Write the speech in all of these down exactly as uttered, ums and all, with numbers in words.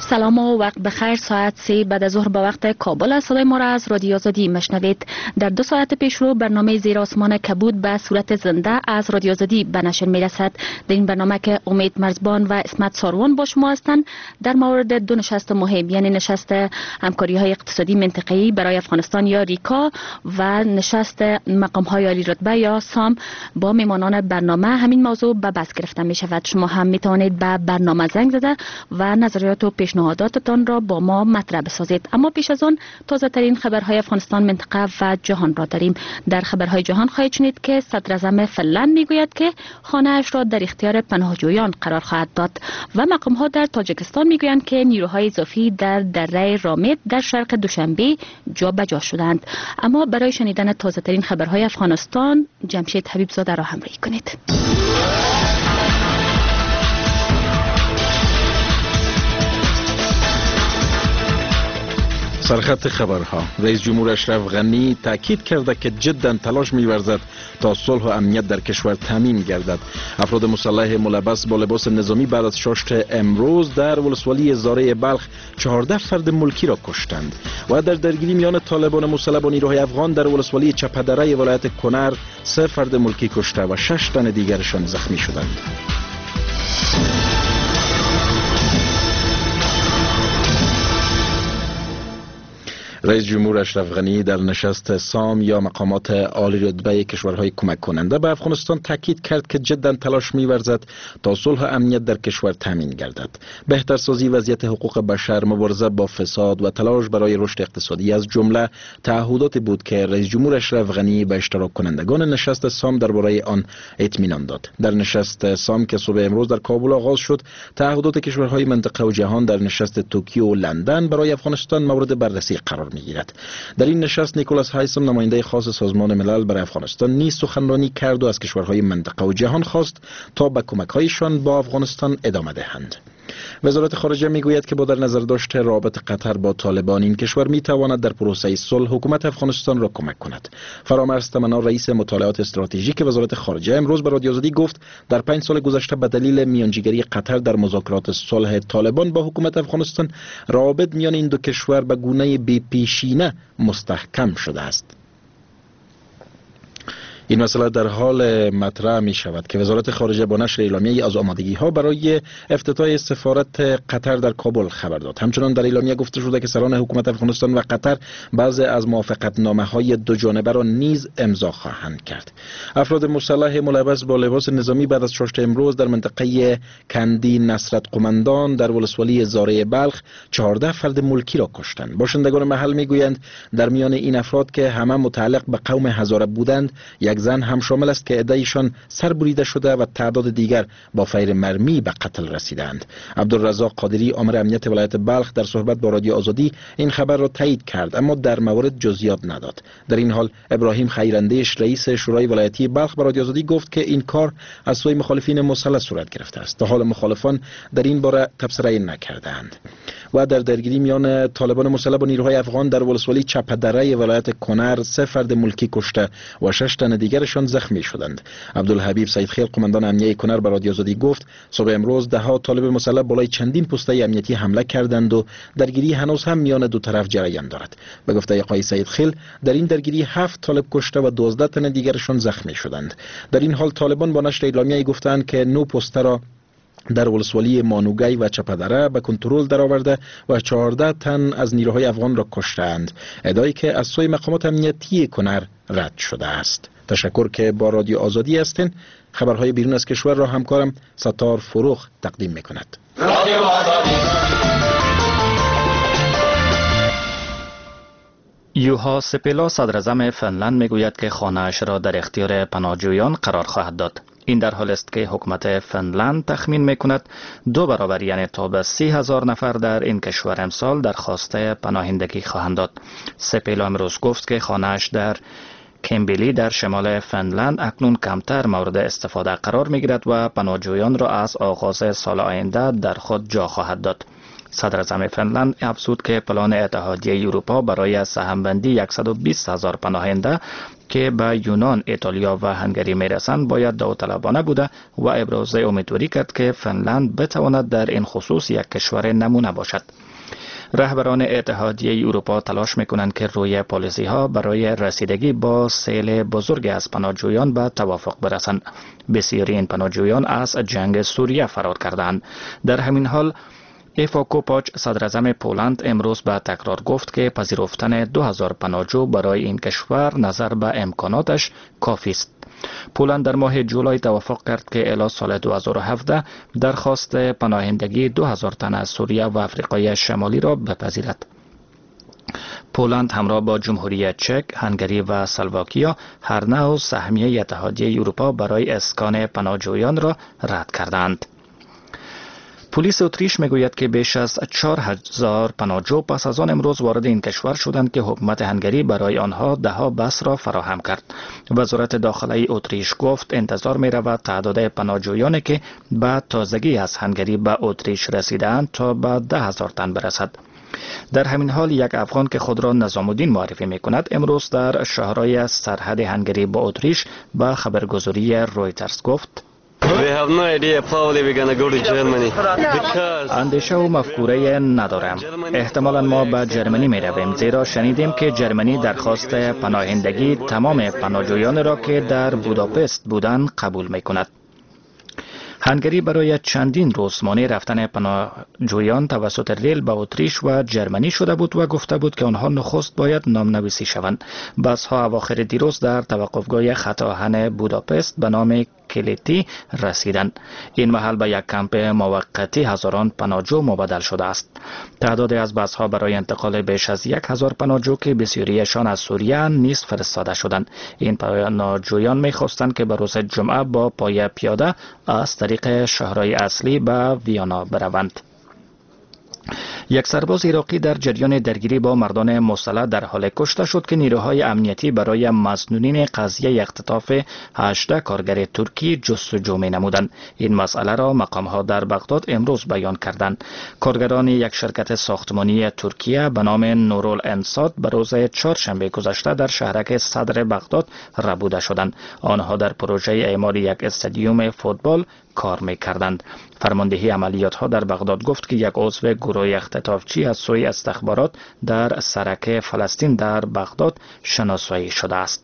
سلام و وقت بخیر. ساعت سه بعد از ظهر به وقت کابل است. صدای ما را از رادیو آزادی میشنوید. در دو ساعت پیش رو برنامه زیر آسمان کبود به صورت زنده از رادیو آزادی به نشر میرسد. در این برنامه که امید مرزبان و اسمت ساروان با شما هستند در مورد دو نشست مهم، یعنی نشست همکاری های اقتصادی منطقه‌ای برای افغانستان یا ریکا و نشست مقام های عالی رتبه یا سام با میمانان برنامه، همین موضوع به بحث گرفته می شود. شما هم می توانید به برنامه زنگ زده و نظریات و پیشنهاداتتان را با ما مطرح بسازید. اما پیش از آن تازه ترین خبرهای افغانستان، منطقه و جهان را داریم. در خبرهای جهان خواهید شنید که صدر اعظم فنلند میگوید که خانه اش را در اختیار پناهجویان قرار خواهد داد و مقام ها در تاجیکستان میگویند که نیروهای اضافی در دره رامید در شرق دوشنبه جابجا شدند. اما برای شنیدن تازه ترین خبرهای افغانستان جمشید حبیب زاده را همراهی کنید. سرخط خبرها: رئیس جمهور اشرف غنی تاکید کرده که جدا تلاش می‌ورزد تا صلح و امنیت در کشور تامین گردد. افراد مسلح ملبس با لباس نظامی بعد از شاشت امروز در ولسوالی زاره بلخ چهارده فرد ملکی را کشتند و در درگیری میان طالبان مسلح با نیروهای افغان در ولسوالی چپدره ولایت کنر سه فرد ملکی کشته و شش تن دیگرشان زخمی شدند. رئیس جمهور اشرف غنی در نشست سام یا مقامات عالی رتبه کشورهای کمک کننده به افغانستان تاکید کرد که جدا تلاش می‌ورزد تا صلح و امنیت در کشور تامین گردد. بهترسازی وضعیت حقوق بشر، مبارزه با فساد و تلاش برای رشد اقتصادی از جمله تعهداتی بود که رئیس جمهور اشرف غنی به اشتراک کنندگان نشست سام درباره آن اطمینان داد. در نشست سام که صبح امروز در کابل آغاز شد، تعهدات کشورهای منطقه و جهان در نشست توکیو و لندن برای افغانستان مورد بررسی قرار میگیرد. در این نشست نیکولاس هایسم، نماینده خاص سازمان ملل برای افغانستان، نیز سخنرانی کرد و از کشورهای منطقه و جهان خواست تا به کمک‌هایشان با افغانستان ادامه دهند. وزارت خارجه میگوید که با در نظر داشته رابط قطر با طالبان، این کشور میتواند در پروسه صلح حکومت افغانستان را کمک کند. فرامرز تمنا، رئیس مطالعات استراتژیک وزارت خارجه، امروز به رادیو آزادی گفت در پنج سال گذشته به دلیل میانجیگری قطر در مذاکرات صلح طالبان با حکومت افغانستان، روابط میان این دو کشور به گونه بی پیشینه مستحکم شده است. این مسئله در حال مطرح می شود که وزارت خارجه با نشر اعلامیه‌ای از آمادگی ها برای افتتاح سفارت قطر در کابل خبر داد. همچنان در اعلامیه گفته شده که سران حکومت افغانستان و قطر بعضی از موافقتنامه های دو جانبه را نیز امضا خواهند کرد. افراد مسلح ملبس با لباس نظامی بعد از شاشت امروز در منطقه کندی نصرت قماندان در ولسوالی زاره بلخ چهارده فرد ملکی را کشتند. باشندگان محل میگویند در میان این افراد که همه متعلق به قوم هزاره بودند، یک زن هم شامل است که عده‌ایشان سر بریده شده و تعداد دیگر با فیر مرمی به قتل رسیدند. عبدالرزاق قادری، آمر امنیت ولایت بلخ، در صحبت با رادیو آزادی این خبر را تایید کرد، اما در مورد جزئیات نداد. در این حال ابراهیم خیراندیش، رئیس شورای ولایتی بلخ، با رادیو آزادی گفت که این کار از سوی مخالفین مسلح صورت گرفته است. تا حال مخالفان در این باره تبصره نکردند. و در درگیری میان طالبان مسلح با نیروهای افغان در ولسوالی چپدره ولایت کنر سه فرد ملکی کشته و شش تن دیگرشان زخمی شدند. عبدالحبیب سیدخیل، قماندان امنیه کنر، به رادیو آزادی گفت صبح امروز ده ها طالب مسلح بالای چندین پسته امنیتی حمله کردند و درگیری هنوز هم میان دو طرف جریان دارد. به گفته آقای سیدخیل، در این درگیری هفت طالب کشته و دوازده تن دیگرشان زخمی شدند. در این حال طالبان با نشر اعلامیه‌ای گفتند که نه پسته را در ولسوالی مانوگی و چپدره به کنترل درآورده و چهارده تن از نیروهای افغان را کشتند، ادعایی که از سوی مقامات امنیتی کنر رد شده است. تشکر که با رادیو آزادی هستین. خبرهای بیرون از کشور را همکارم ستار فروخ تقدیم میکند. رادیو آزادی. یوها سپیلا، صدر اعظم فنلند، میگوید که خانه‌اش را در اختیار پناهجویان قرار خواهد داد. این در حالی است که حکومت فنلند تخمین میکند دو برابر، یعنی تا به سی هزار نفر در این کشور امسال درخواست پناهندگی خواهند داد. سپیلا امروز گفت که خانه‌اش در کمبلی در شمال فنلند اکنون کمتر مورد استفاده قرار میگیرد و پناهجویان را از آغاز سال آینده در خود جا خواهد داد. صدر اعظم فنلند افزود که پلان اتحادیه اروپا برای سهمبندی صد و بیست هزار پناهنده که به یونان، ایتالیا و هنگری میرسند باید داوطلبانه بوده و ابراز امیدواری کرد که فنلند بتواند در این خصوص یک کشور نمونه باشد. رهبران اتحادیه اروپا تلاش میکنند که روی پالیسی ها برای رسیدگی با سیل بزرگ از پناهجویان به توافق برسند. بسیاری این پناهجویان از جنگ سوریه فرار کردند. در همین حال ایفا کوپاچ صدر اعظم پولند امروز به تکرار گفت که پذیرفتن دو هزار پناهجو برای این کشور نظر به امکاناتش کافی است. پولند در ماه جولای توافق کرد که الی سال دو هزار و هفده درخواست پناهندگی دو هزار تن از سوریه و آفریقای شمالی را بپذیرد. پولند همراه با جمهوری چک، هنگری و اسلواکیا هر نوع سهمیه اتحادیه اروپا برای اسکان پناهجویان را رد کردند. پلیس اتریش میگوید که بیش از چهار هزار پناهجو پس از آن امروز وارد این کشور شدند که حکومت هنگری برای آنها دهها بس را فراهم کرد. وزارت داخلی اتریش گفت انتظار می رود تعداد پناهجویانی که به تازگی از هنگری به اتریش رسیدند تا به ده هزار تن برسد. در همین حال یک افغان که خود را نظام الدین معرفی می کند امروز در شهرهای سرحد هنگری با اتریش به خبرگزاری رویترز گفت اندیشه و مفکوره ندارم. احتمالا ما به جرمنی می رویم زیرا شنیدیم که جرمنی درخواست پناهندگی تمام پناهجویان را که در بوداپست بودند قبول می کند. هنگری برای چندین روز مانع رفتن پناهجویان توسط ریل به اتریش و جرمنی شده بود و گفته بود که آنها نخست باید نامنویسی شوند. بسها اواخر دیروز در توقفگاه خط آهن بوداپست به نام کلیتی رسیدند. این محل به یک کمپ موقتی هزاران پناهجو مبدل شده است. تعداد از بسها برای انتقال بیش از یک هزار پناهجو که بسیاریشان از سوریه نیز فرستاده شدند. این پناهجویان می‌خواستند که به روز جمعه با پای پیاده از طریق شهرهای اصلی به ویانا بروند. یک سرباز عراقی در جریان درگیری با مردان مسلح در حال کشته شد که نیروهای امنیتی برای مسئولین قضیه اختطاف هجده کارگر ترکی جستجو می نمودند. این مسئله را مقامها در بغداد امروز بیان کردند. کارگران یک شرکت ساختمانی ترکیه به نام نورالانصات به روز چهارشنبه گذشته در شهرک صدر بغداد ربوده شدند. آنها در پروژه اعمار یک استادیوم فوتبال کار می‌کردند. فرماندهی عملیات ها در بغداد گفت که یک عضو گروه اختطافچی از سوی استخبارات در سرک فلسطین در بغداد شناسایی شده است.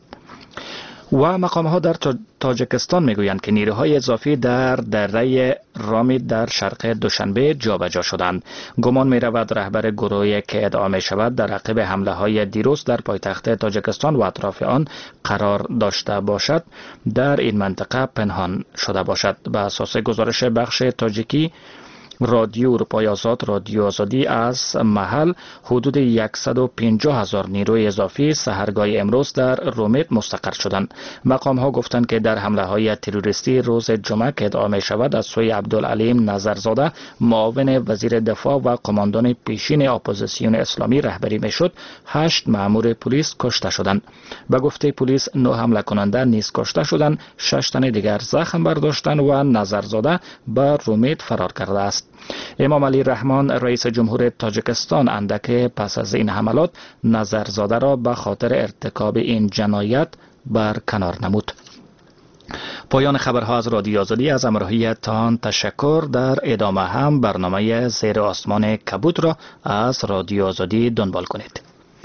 و مقام ها در تاجیکستان میگویند که نیروهای اضافی در دره رامید در شرق دوشنبه جابجا شدند. گمان می رود رهبر گروهی که ادعا می شود در عقب حمله های دیروز در پایتخت تاجیکستان و اطراف آن قرار داشته باشد در این منطقه پنهان شده باشد. به اساس گزارش بخش تاجیکی رادیو اروپای آزاد رادیو آزادی از محل حدود صد و پنجاه هزار نیروی اضافی سحرگاه امروز در رومیت مستقر شدند. مقام ها گفتند که در حمله های تروریستی روز جمعه که ادعا می شود از سوی عبدالعلیم نظرزاده معاون وزیر دفاع و قماندان پیشین اپوزیسیون اسلامی رهبری می شد، هشت مأمور پلیس کشته شدند. به گفته پلیس نه حمله کننده نیز کشته شدند، شش تن دیگر زخم برداشتند و نظرزاده به رومیت فرار کرده است. امام علی رحمان رئیس جمهور تاجیکستان اندک پس از این حملات نظرزاده را به خاطر ارتکاب این جنایت برکنار نمود. پایان خبرها از رادیو آزادی. از همراهیتان تشکر. در ادامه هم برنامه زیر آسمان کبود را از رادیو آزادی دنبال کنید.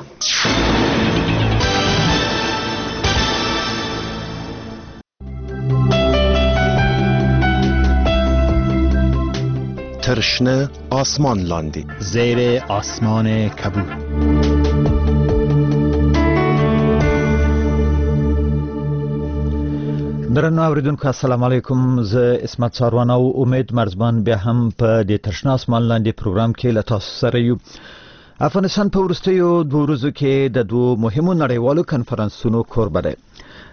ترشنه آسمان لاندی زیر آسمان کبود. درنو اوریدونکو السلام علیکم. زه اسمت ساروان او امید مرزبان بیا هم په دې ترشنه آسمان لاندې پروګرام کې له تاسو سره یو. افغانستان په وروستیو دوه ورځو کې د دوه مهمو نړیوالو کنفرانسونو کوربه دی.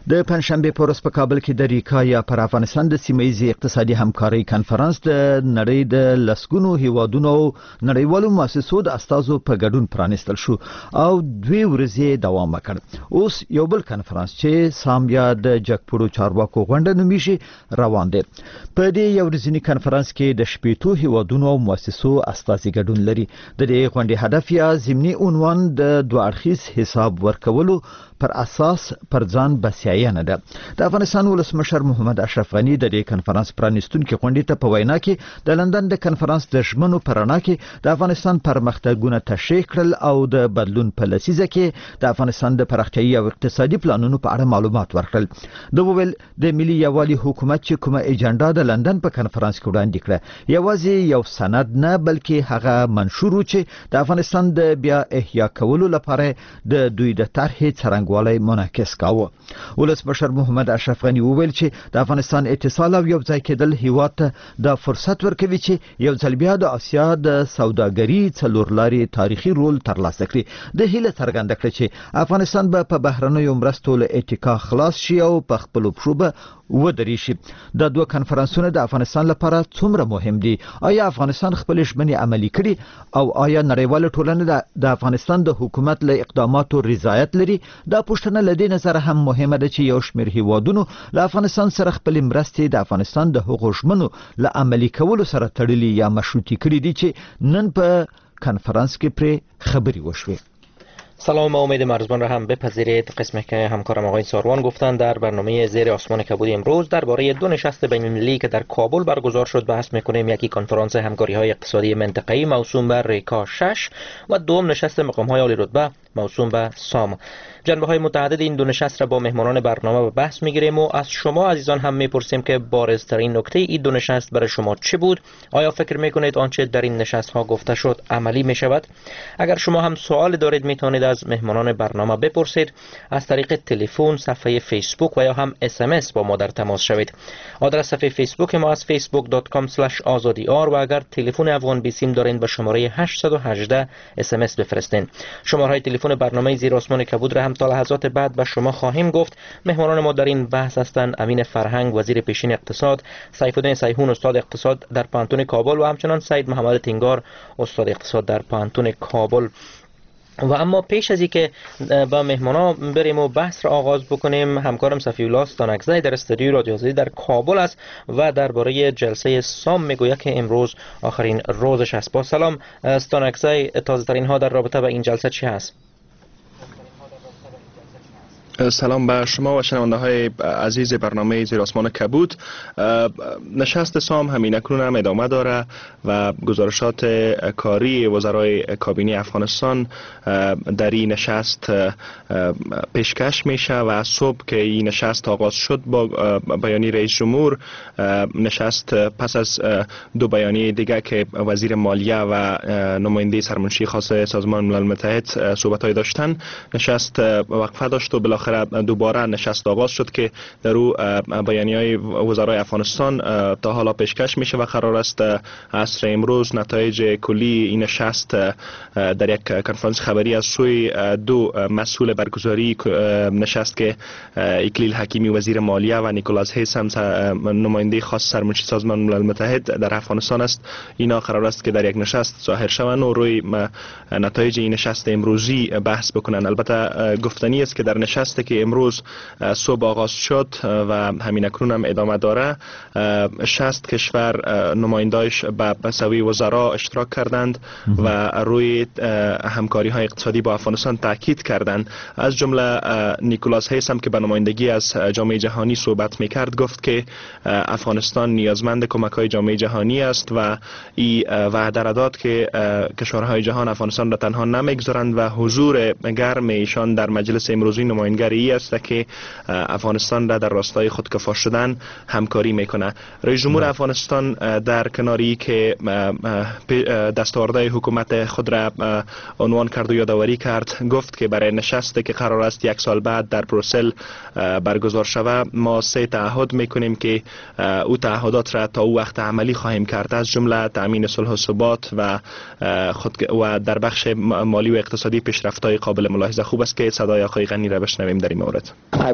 د پنځشنبه په ورځ په کابل کې د ریکا یا پر افغانستان د سیمه‌ییزې اقتصادي همکارۍ کنفرانس د نړۍ د لسګونو هیوادونو نړیوالو مؤسسو د استازو په ګډون پرانیستل شو او دوی ورځې دوام وکړ. اوس یو بل کنفرانس چې سامیا د جګپوړو چارواکو غونډه نومیږي روان دی. په دې یو ورځني کنفرانس کې د شپېتو هیوادونو او مؤسسو استازي ګډون لري. د دې غونډې هدف یا ضمني عنوان د دوه اړخیز حساب ورکولو پر اساس پر ځان بسیاینه ده. د افغانستان ولسمشر محمد اشرف غنی د دې کنفرانس پرانیستونکو غونډې ته په وینا کې د لندن د کنفرانس د ژمنو پرانا کې د افغانستان پرمختګونه تشریح کړل او د بدلون په لسیزه کې د افغانستان د پراختیايي او اقتصادي پلانونو په اړه معلومات ورکړل. د وویل د ملي یووالي حکومت چې کومه اجنډا د لندن په کنفرانس کې وړاندې کړه یوازې یو سند نه بلکې هغه منشور چې د افغانستان د بیا احیا کولو لپاره د دوی د طرحې څرنګ والی منعکس کاوه. ولسمشر محمد اشرف غنی وویل چې د افغانستان اتصال او یو ځای کېدل هیواد ته د فرصت ورکوي چې یو ځل بیا د اسیا د سوداګري څلورلاري تاریخي رول ترلاسه کړي. د هیله څرګنده کړه چې افغانستان به په بهرنیو مرستو له اتکا خلاص شي او په خپل پښو به ودرې شي. د دوه کنفرانسونو د افغانستان لپاره څومره مهم دي؟ آیا افغانستان خپل ژمنې عملي کړي او آیا نړیواله ټولنه د افغانستان د حکومت له اقداماتو رضایت لري؟ دا پوښتنه له دې نظره هم مهمه ده چې یو شمېر هیوادونو له افغانستان سره خپل مرستې د افغانستان د هغو ژمنو له عملي کولو سره تړلي یا مشروطي کړي دي چې نن په کنفرانس کې پرې خبري وشوي. سلام و امید مرزبان را هم بپذیرید. قسمی که همکارم آقای ساروان گفتند در برنامه زیر آسمان کبود امروز درباره دو نشست بین المللی که در کابل برگزار شد بحث میکنیم. یکی کنفرانس همکاری های اقتصادی منطقه‌ای موسوم به ریکا شش و دوم نشست مقام های عالی رتبه موسوم به سام. جنبه های متعدد این دو نشست را با مهمانان برنامه به بحث میگیریم و از شما عزیزان هم میپرسیم که بارزترین نکته این دو نشست برای شما چه بود؟ آیا فکر میکنید آنچه در این نشست ها گفته شد عملی میشود؟ اگر شما هم سوال دارید میتونید از مهمانان برنامه بپرسید. از طریق تلفن، صفحه فیسبوک و یا هم اس ام اس با ما در تماس شوید. آدرس صفحه فیسبوک ما از facebook dot com slash azadi r و اگر تلفن افغان بیسیم دارین به شماره هشت یک هشت اس ام اس بفرستین. شماره تلفن برنامه زیر آسمان کبود را هم تا لحظات بعد به شما خواهیم گفت. مهمانان ما در این بحث هستند امین فرهنگ وزیر پیشین اقتصاد، سیف‌الدین سیحون استاد اقتصاد در پانتون کابل و همچنان سید محمد تینگار استاد اقتصاد در پانتون کابل. و اما پیش از اینکه با مهمانا بریم و بحث را آغاز بکنیم همکارم صفی‌الله استانکزی در استودیوی رادیو آزادی در کابل است و درباره جلسه سام میگوید که امروز آخرین روزش است. با سلام استانکزی، تازه ترین ها در رابطه با این جلسه چی هست؟ سلام به شما و شنونده های عزیز برنامه زیر آسمان کبود. نشست سام همین اکنون هم ادامه داره و گزارشات کاری وزرای کابینه افغانستان در این نشست پیشکش میشه و صبح که این نشست آغاز شد با بیانیه رئیس جمهور نشست پس از دو بیانیه دیگه که وزیر مالیه و نماینده سرمنشی خاص سازمان ملل متحد صحبت‌های داشتن نشست وقفه داشت و بالاخره دوباره نشست آغاز شد که در او بیانیه‌های وزرای افغانستان تا حالا پیشکش میشه و قرار است عصر امروز نتایج کلی این نشست در یک کنفرانس خبری از سوی دو مسئول برگزاری نشست که اکلیل حکیمی وزیر مالیه و نیکولاس هیسم نماینده خاص سرمنشی سازمان ملل متحد در افغانستان است، اینا قرار است که در یک نشست ظاهر شوند و روی نتایج این نشست امروزی بحث بکنن. البته گفتنی است که در نشست که امروز صبح آغاز شد و همین اکنون هم ادامه داره شصت کشور نمایندایش به سوی وزرا اشتراک کردند و روی همکاری های اقتصادی با افغانستان تاکید کردند. از جمله نیکولاس هیسم که به نمایندگی از جامعه جهانی صحبت میکرد گفت که افغانستان نیازمند کمک های جامعه جهانی است و این وعده را داد که کشورهای جهان افغانستان را تنها نمیگذارند و حضور گرم ایشان در مجلس امروزی نمایندگی است که افغانستان را در راستای خودکفا شدن همکاری میکنه. رئیس جمهور افغانستان در کناری که دستاوردهای حکومت خود را عنوان کرد و یادآوری کرد گفت که برای نشستی که قرار است یک سال بعد در بروسل برگزار شود ما سه تعهد میکنیم که او تعهدات را تا او وقت عملی خواهیم کرد، از جمله تامین صلح و ثبات و خود و در بخش مالی و اقتصادی پیشرفت‌های قابل ملاحظه. خوب است که صدای آقای غنی را بشنویم. خواهیم در این مورد.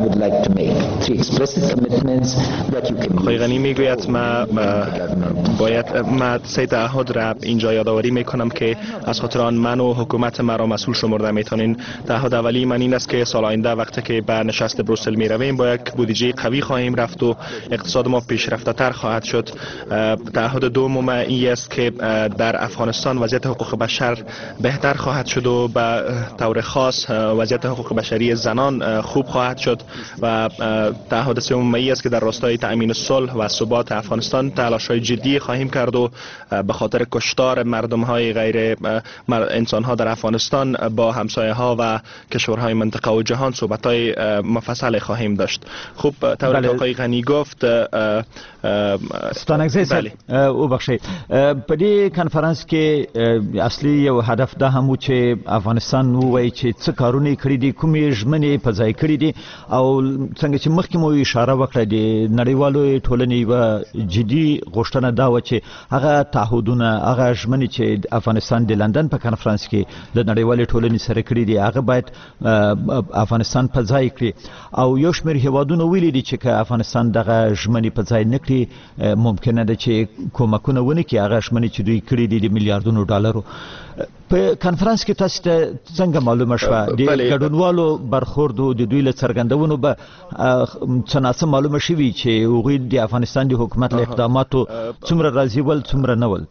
آقای غنی میگوید ما باید ما سه تعهد را اینجا یادآوری میکنم که از خاطر آن من و حکومت مرا مسئول شمرده میتونین. تعهد اولی من این است که سال آینده وقتی که به نشست بروسل می رویم با یک بودجه قوی خواهیم رفت و اقتصاد ما پیشرفته تر خواهد شد. تعهد دوم این است که در افغانستان وضعیت حقوق بشر بهتر خواهد شد و به طور خاص وضعیت حقوق بشری زنان خوب خواهد شد. و تعهد سوم این است که در راستای تأمین صلح و ثبات افغانستان تلاش‌های جدی خواهیم کرد و به خاطر کشتار مردم‌های غیر انسان‌ها در افغانستان با همسایه‌ها و کشورهای منطقه و جهان صحبت‌های مفصل خواهیم داشت. خوب طور که آقای غنی گفت ستانکزی صاحب او بخشی په دې کانفرنس کې اصلي یو هدف دا هم و چې افغانستان وایي چې څه کارونه کړی دي کومې ژمنې په ځای کړی دي او څنګه چې مخکې مو اشاره وکړه د نړیوالو ټولنې یوه جدي غوښتنه دا وه چې هغه تعهدونه هغه ژمنې چې افغانستان د لندن په کانفرنس کې د نړیوالې ټولنې سره کړي دي هغه باید افغانستان په ځای کړي او یو شمېر هیوادونه ویلي دي چې که افغانستان دغه ژمنې په ځای نه کړي ممکنه ده چې کومکونه ونه کړي هغه ژمنې چې دوی کړي دي د میلیاردونو ډالرو. په کانفرنس کې تاسو ته څنګه معلومه شوه د ګډونوالو برخوردو د دوی له څرګندونو به څه ناڅه معلومه شوي چې هغوی د افغانستان د حکومت له اقداماتو څومره راضي ول څومره نه ول؟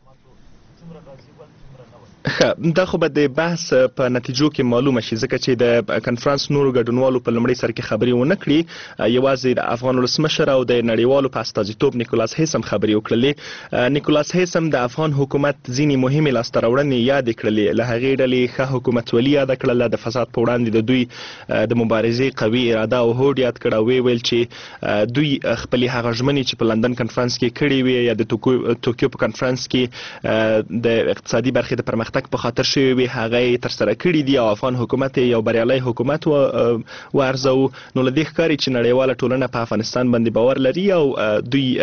دا خو به د بحث په نتیجو کې معلومه شي ځکه چې د کنفرانس نورو ګډونوالو په لومړي سر کې خبرې ونه کړي. یوازې د افغان ولسمشر او د نړیوالو په استازیتوب نیکولاس هیس هم خبرې وکړلې. نیکولاس هیس هم د افغان حکومت ځینې مهمې لاسته راوړنې یادې کړلې. له هغې ډلې ښه حکومتولي یاده کړله، د فساد په وړاندې د دوی د مبارزې قوي اراده او هوډ یاد کړه او ویې ویل چې دوی خپلې هغه ژمنې چې په لندن کنفرانس کې کړې وې یا د توکیو په کنفرانس کې د اقتصادي برخې د پرمختګ په خاطر شوی وي هغه تر سره کړی دی او افغان حکومت یو بریالي حکومت ورزو. نو لدې ښکاري چې نړیواله ټولنه په افغانستان باندې باور لري او دوی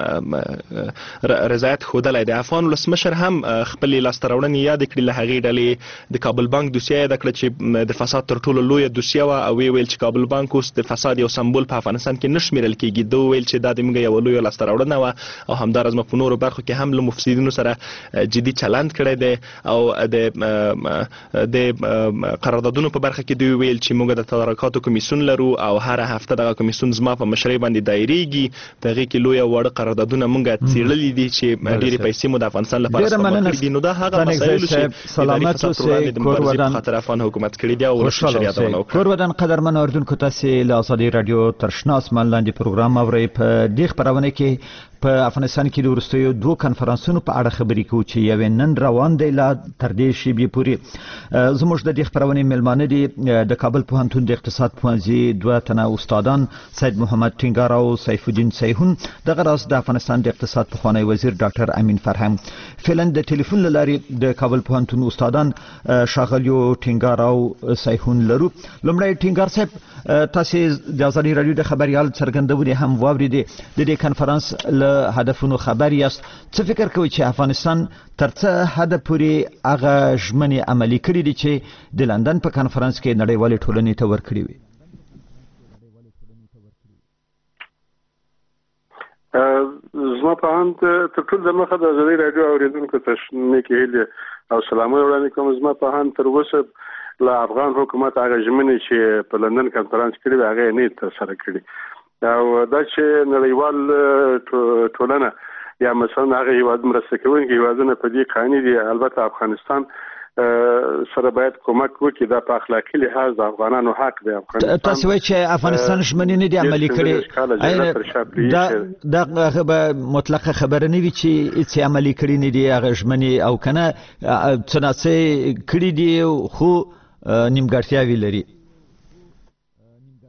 رضایت ښودلی دی. افغان ولسمشر هم خپلې لاسته راوړنې یادې کړې. له هغې ډلې د کابل بانک دوسیه یاده کړه چې د فساد تر ټولو لویه دوسیه وه او ویې ویل چې کابل بانک اوس د فساد یو سمبول په افغانستان کې نه شمېرل کېږي. ده وویل چې دا زموږ یوه لویه لاسته راوړنه وه او همداراز موږ په نورو برخو کې هم له مفسدینو سره جدي چلند کړی دی او د د قراردادونو په برخه کې دوی ویل چې موږ د تدارکاتو کمیسیون لرو او هر هفته دغه کمیسیون زما په مشرۍ باندې دایریږي. په هغې کې لویه واړه قراردادونه موږ څېړلي دي چې ډېرې پیسې مو د افغانستان لپاره سپما کړي دي. نو دا هغه مسایلو چې اداري فساد پر وړاندې د مبارزې په خاطر افغان حکومت کړي دي او ولسمشر یادونه وکړه. کور ودان قدرمن اردوونکو تاسې له ازادي راډیو تر شنه اسمان لاندې پروګرام اورئ. په دې خپرونه کې په افغانستان کې د وروستیو دوه کنفرانسونو په اړه خبرې کوو چې یو نن روان دی لا تر دې شیبې پورې. زموږ د دې خپرونې میلمانه دي د کابل پوهنتون د اقتصاد پوهنځي دوه تنه استادان سید محمد ټینګار او سیف الدین سیحون. دغه راز د افغانستان د اقتصاد پخوانی وزیر ډاکټر امین فرهنګ. فعلا د ټلیفون له لارې د کابل پوهنتون استادان ښاغلیو ټینګار او سیحون لرو. لومړی ټینګار صاحب تاسې د ازادي راډیو د خبریال څرګندونې هم واورېدې د دې کنفرانس له هدفونو خبر یاست. څه فکر کوئ چې افغانستان تر څه حده پورې هغه ژمنې عملي کړي دي چې د لندن په کنفرانس کې نړیوالې ټولنې ته ورکړي وي؟ زما په اند تر ټولو دمخه د ازادي راډیو اورېدونکو ته نیکې هیلې او سلامونه وړاندې کوم. زما په اند تر اوسه له افغان حکومت هغه ژمنې چې په لندن کنفرانس کړي وي هغه یې نه ترسره کړي او دا چې نړیوال ټولنه یا مثلا هغه هیواد مرسته کوونکي هیوادونه په دې قانع دي. البته افغانستان سره باید کومک وکړي. دا په اخلاقي لحاظ د افغانانو حق دی. تاسو وایئ چې افغانستان ژمنې نه دي عملي کړي. دا هغه به مطلقه خبره نه وي چې هېڅ عملي کړي نه دي هغه ژمنې او که نه څه ناڅه کړي دي خو نیمګړتیاوې لري.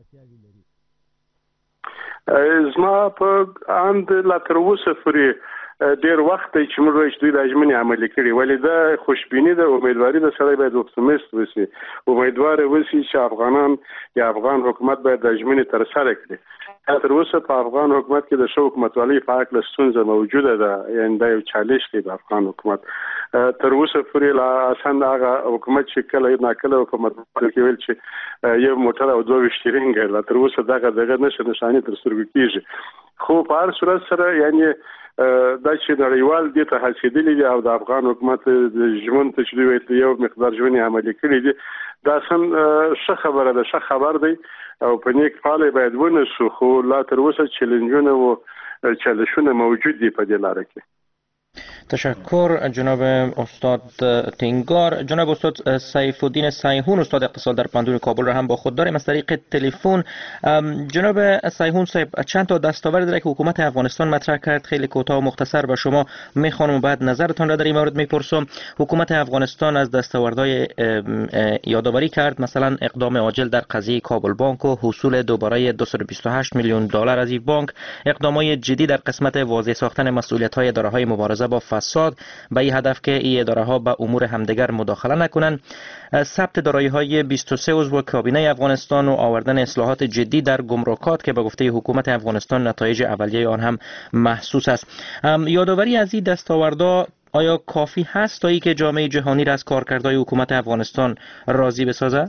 زما په اند لا تر اوسه پورې ډیر وخت چې موږ وایو چې دوی د ژمنې عملي کړي، ولې دا خوشبیني ده، امیدواري ده، سړی باید اپټیمیست وسی، امیدوار وسی چې افغانان یا افغان حکومت باید د ژمنې تر سره کړي. تر اوسه په افغان حکومت کې د شو حکومتوالي په اړه ستونزه موجوده ده، یعنی دا یو چالش دی د افغان حکومت. تر اوسه پورې لا اسان هغه حکومت چې کله ناکله حکومت کې ویل چې یو موټر او دوه وشترینګ لا تر اوسه دغه دغه نشه نشانه تر سترګو کېږي. خو په هر صورت سره یعنی دا چې نړیوال دې ته حسیدلی دی او د افغان حکومت د ژوند ته چې دوی یو مقدار ژوند عملي کړی دی، دا سم ښه خبره ده، ښه خبر دی او په نیک فعال باید ونشو. خو لا تر اوسه چیلنجونه او چالشونه موجود دي په دې لار کې. تشکر جناب استاد تنگار. جناب استاد سیف الدین سیحون استاد اقتصاد در پانتون کابل را هم با خود داریم از طریق تلفن. جناب سیحون صاحب، چند تا دستاورد داره که حکومت افغانستان مطرح کرد، خیلی کوتاه و مختصر به شما میخوانم و بعد نظرتان را در این مورد میپرسم. حکومت افغانستان از دستاوردهای یادآوری کرد، مثلا اقدام عاجل در قضیه کابل بانک و حصول دوباره دویست و بیست و هشت میلیون دلار از این بانک، اقدامات جدی در قسمت واضح ساختن مسئولیت‌های اداره‌های مبارزه با فساد به این هدف که این اداره‌ها به امور همدیگر مداخله نکنند، ثبت دارایی‌های بیست و سه عضو کابینه افغانستان و آوردن اصلاحات جدی در گمرکات که به گفته حکومت افغانستان نتایج اولیه آن هم محسوس است. یادآوری از این دستاوردها آیا کافی هست تا اینکه جامعه جهانی را از کارکردهای حکومت افغانستان راضی بسازد؟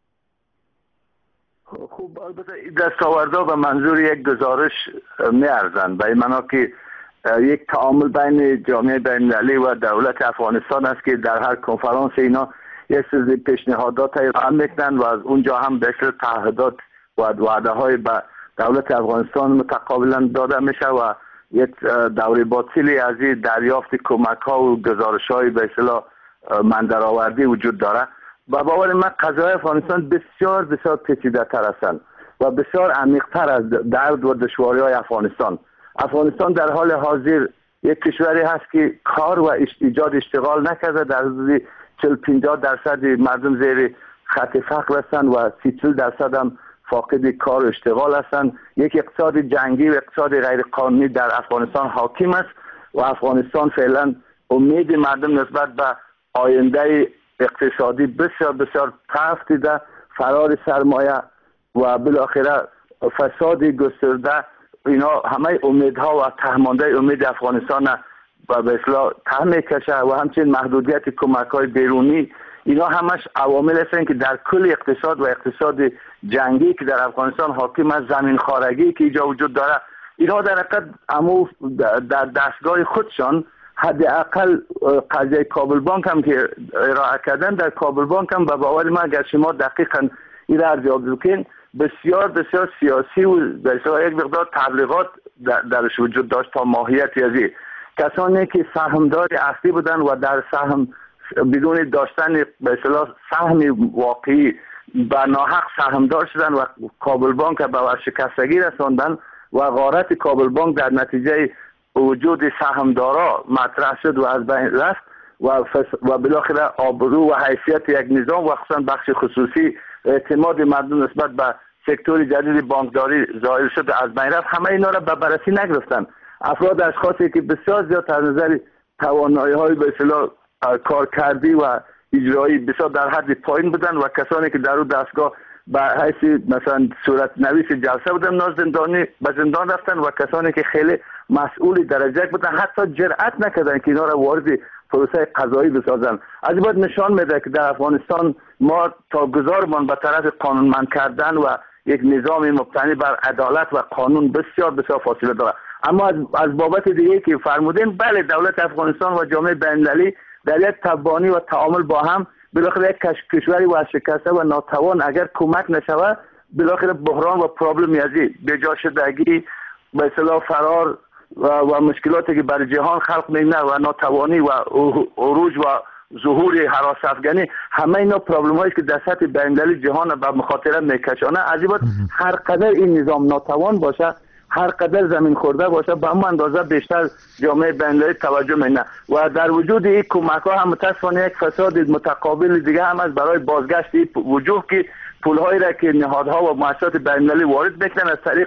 خوب، البته این دستاوردها به منظور یک گزارش میارزند، به این معنا که یک تعامل بین جامعه بین‌المللی و دولت افغانستان است که در هر کنفرانس اینا یک سری پیشنهادات ارائه میکنن و از اونجا هم به شکل تعهدات و وعده های به دولت افغانستان متقابلا داده میشه و یک دوره باطلی از این دریافت کمک ها و گزارش های به اصطلاح من درآوردی وجود داره. و باور من قضایای افغانستان بسیار بسیار پیچیده تر هستند و بسیار عمیق تر از درد و دشواری های افغانستان. افغانستان در حال حاضر یک کشوری هست که کار و ایجاد اشتغال نکرده، در حدود چهل پنجاه درصد مردم زیر خط فقر هستند و سی چهل درصد هم فاقد کار و اشتغال هستند. یک اقتصاد جنگی و اقتصاد غیر قانونی در افغانستان حاکم است و افغانستان فعلا امید مردم نسبت به آینده اقتصادی بسیار بسیار تلخ دیده. فرار سرمایه و بالاخره فساد گسترده، اینا همه امیدها و تهمانده امید افغانستان و به اصطلاح ته میکشه و همچنین محدودیت کمک‌های بیرونی، اینا همش عوامل هستند که در کل اقتصاد و اقتصاد جنگی که در افغانستان حاکم است، زمین خارگی که اینجا وجود داره، اینا در حقیقت امو در دستگاه خودشان حداقل قضیه کابل بانک هم که ارائه کردن، در کابل بانک هم به باور من اگر شما دقیقاً این را ارزیابی بکنید بسیار بسیار سیاسی و بسیار یک مقدار تبلیغات درش وجود داشت تا ماهیتی از این. کسانی که سهمدار اصلی بودن و در سهم بدون داشتن به اصطلاح سهم واقعی به ناحق سهمدار شدن و کابل بانک به ورشکستگی رساندن و غارت کابل بانک در نتیجه وجود سهمدارا مطرح شد و از بین رفت و و بالاخره آبرو و حیثیت یک نظام و خصوصا بخش خصوصی اعتماد مردم نسبت به سکتور جدید بانکداری ظاهر شد از بین رفت. همه اینا را به بررسی نگرفتن. افراد اشخاصی که بسیار زیاد از نظر توانایی‌های به اصطلاح کارکردی و اجرایی بسیار در حد پایین بودن و کسانی که در اون دستگاه به حیث مثلا صورت نویس جلسه بودن ناز زندانی به زندان رفتن و کسانی که خیلی مسئول درجه بودن حتی جرأت نکردن که اینا را وارد پروسه قضایی بسازن. از این بعد نشان میده که در افغانستان ما تا گذارمان به طرف قانونمند کردن و یک نظام مبتنی بر عدالت و قانون بسیار بسیار فاصله داره. اما از, از بابت دیگه که فرمودین، بله دولت افغانستان و جامعه بین‌المللی در یک تبانی و تعامل با هم بالاخره یک کشوری ورشکسته و ناتوان اگر کمک نشود بالاخره بحران و پرابلم یازی بجا شدگی به اصطلاح فرار و, و مشکلاتی که بر جهان خلق می‌کنه و ناتوانی و عروج و ظهور هراس افغانی، همه اینا پرابلم هایی که در سطح بین‌المللی جهان به مخاطره میکشانه. از این بعد هر قدر این نظام ناتوان باشه، هر قدر زمین خورده باشه، به اون اندازه بیشتر جامعه بین‌المللی توجه می‌کنه و در وجود این کمک ها هم متأسفانه یک فساد متقابل دیگه هم از برای بازگشت وجود که پول‌هایی را که نهادها و مؤسسات بین‌المللی وارد میکنن از طریق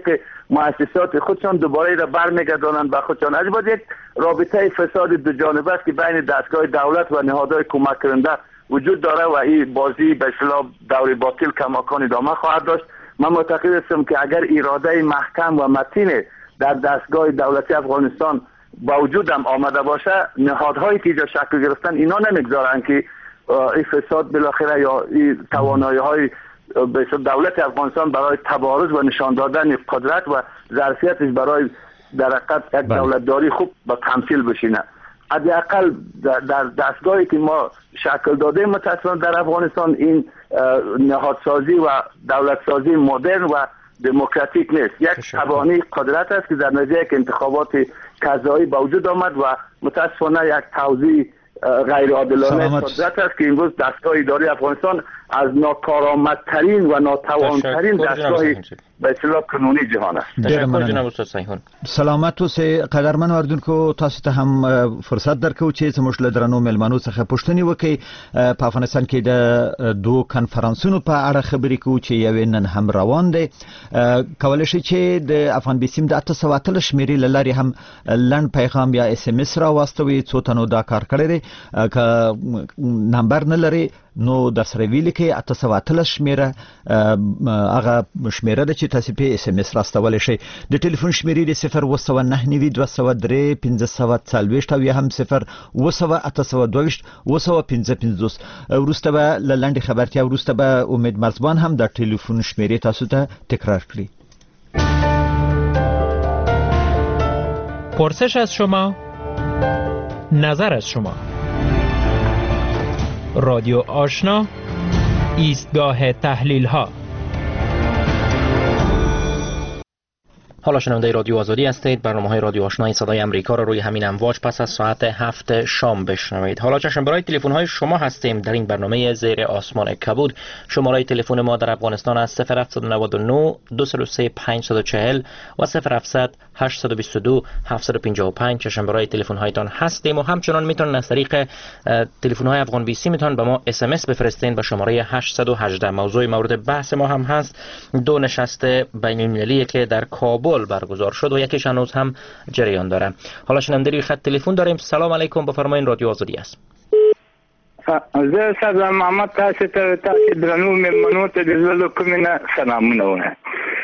مؤسسات خودشان دوباره را برمیگردانند به خودشان. از بعد یک رابطه فساد دو جانبه است که بین دستگاه دولت و نهادهای کمک کننده وجود داره و این بازی به اصطلاح دور باطل کماکان ادامه خواهد داشت. من معتقد هستم که اگر اراده محکم و متین در دستگاه دولتی افغانستان با وجود هم آمده باشه، نهادهایی که اینجا شکل گرفتن اینا نمیگذارن که این فساد بالاخره یا این توانایی های دولت افغانستان برای تبارز و نشان دادن قدرت و ظرفیتش برای در حقیقت یک دولتداری خوب با تمثیل بشینه. حداقل در دستگاهی که ما شکل داده متاسفانه در افغانستان این نهادسازی و دولتسازی مدرن و دموکراتیک نیست. یک توانی قدرت است که در نتیجه یک انتخابات قضایی با وجود آمد و متاسفانه یک توزیع غیر عادلانه قدرت است که امروز دستگاه اداری افغانستان از ناکارآمدترین و ناتوانترین دستگاه به اصطلاح قانونی جهان است. تشکر جناب استاد صحیحون. سلامت اوسئ. قدرمن اردوونکو، تاسو ته هم فرصت درکو چې زموږ له درنو مېلمنو څخه پوښتنې وکړي. په افغانستان کې د دوه کنفرانسونو په اړه خبرې کوو چې یو نن هم روان دی. کولای شي چې د افغان بیسیم د اته سوه اتلس شمیرې له لارې هم لنډ پیغام یا اس ام اس را واستوي. څو تنو دا کار کړی دی. که نمبر نه لري نو د سره ویل کې اته سوه اتلس شمیره هغه شمیره ده چې تاسو په اس ام اس راستولی شئ. د ټلیفون شمیرې د صفر اوه سوه نهه نوي دوه سوه درې پنځه سوه څلوېښت او یا هم صفر اوه سوه اته سوه دوهویشت اوه سوه پنځه پنځوس. وروسته به له لنډې خبرتیا وروسته به امید مرزبان هم د ټلیفون شمیرې تاسو ته تکرار کړي. پرسش از شما، نظر از شما. رادیو آشنا، ایستگاه تحلیل ها. حالا شنونده رادیو آزادی هستید. برنامه‌های رادیو آشنای صدای امریکا را روی همین امواج پس از ساعت هفت شام بشنوید. حالا چشم برای تلفن‌های شما هستیم در این برنامه زیر آسمان کبود. شماره تلفن ما در افغانستان از صفر هفت نه نه دو صفر سه پنج چهار صفر و صفر هفت هشت دو دو هفت پنج پنج. چشم برای تلفن‌هایتان هستیم و همچنان میتونن از طریق تلفن‌های افغان بیسی میتونن به ما اس ام اس بفرستین به شماره هشت یک هشت. موضوع مورد بحث ما هم هست دو نشست بین‌المللی که در کابل برگزار شد و یکیش هنوز هم جریان داره. حالا شنونده روی خط تلفن داریم. سلام علیکم، بفرمایید. رادیو آزادی است. زه سردار محمد تاسو ته تاسو درنو مېلمنو ته د زړه کومې نه سلامونه وایم.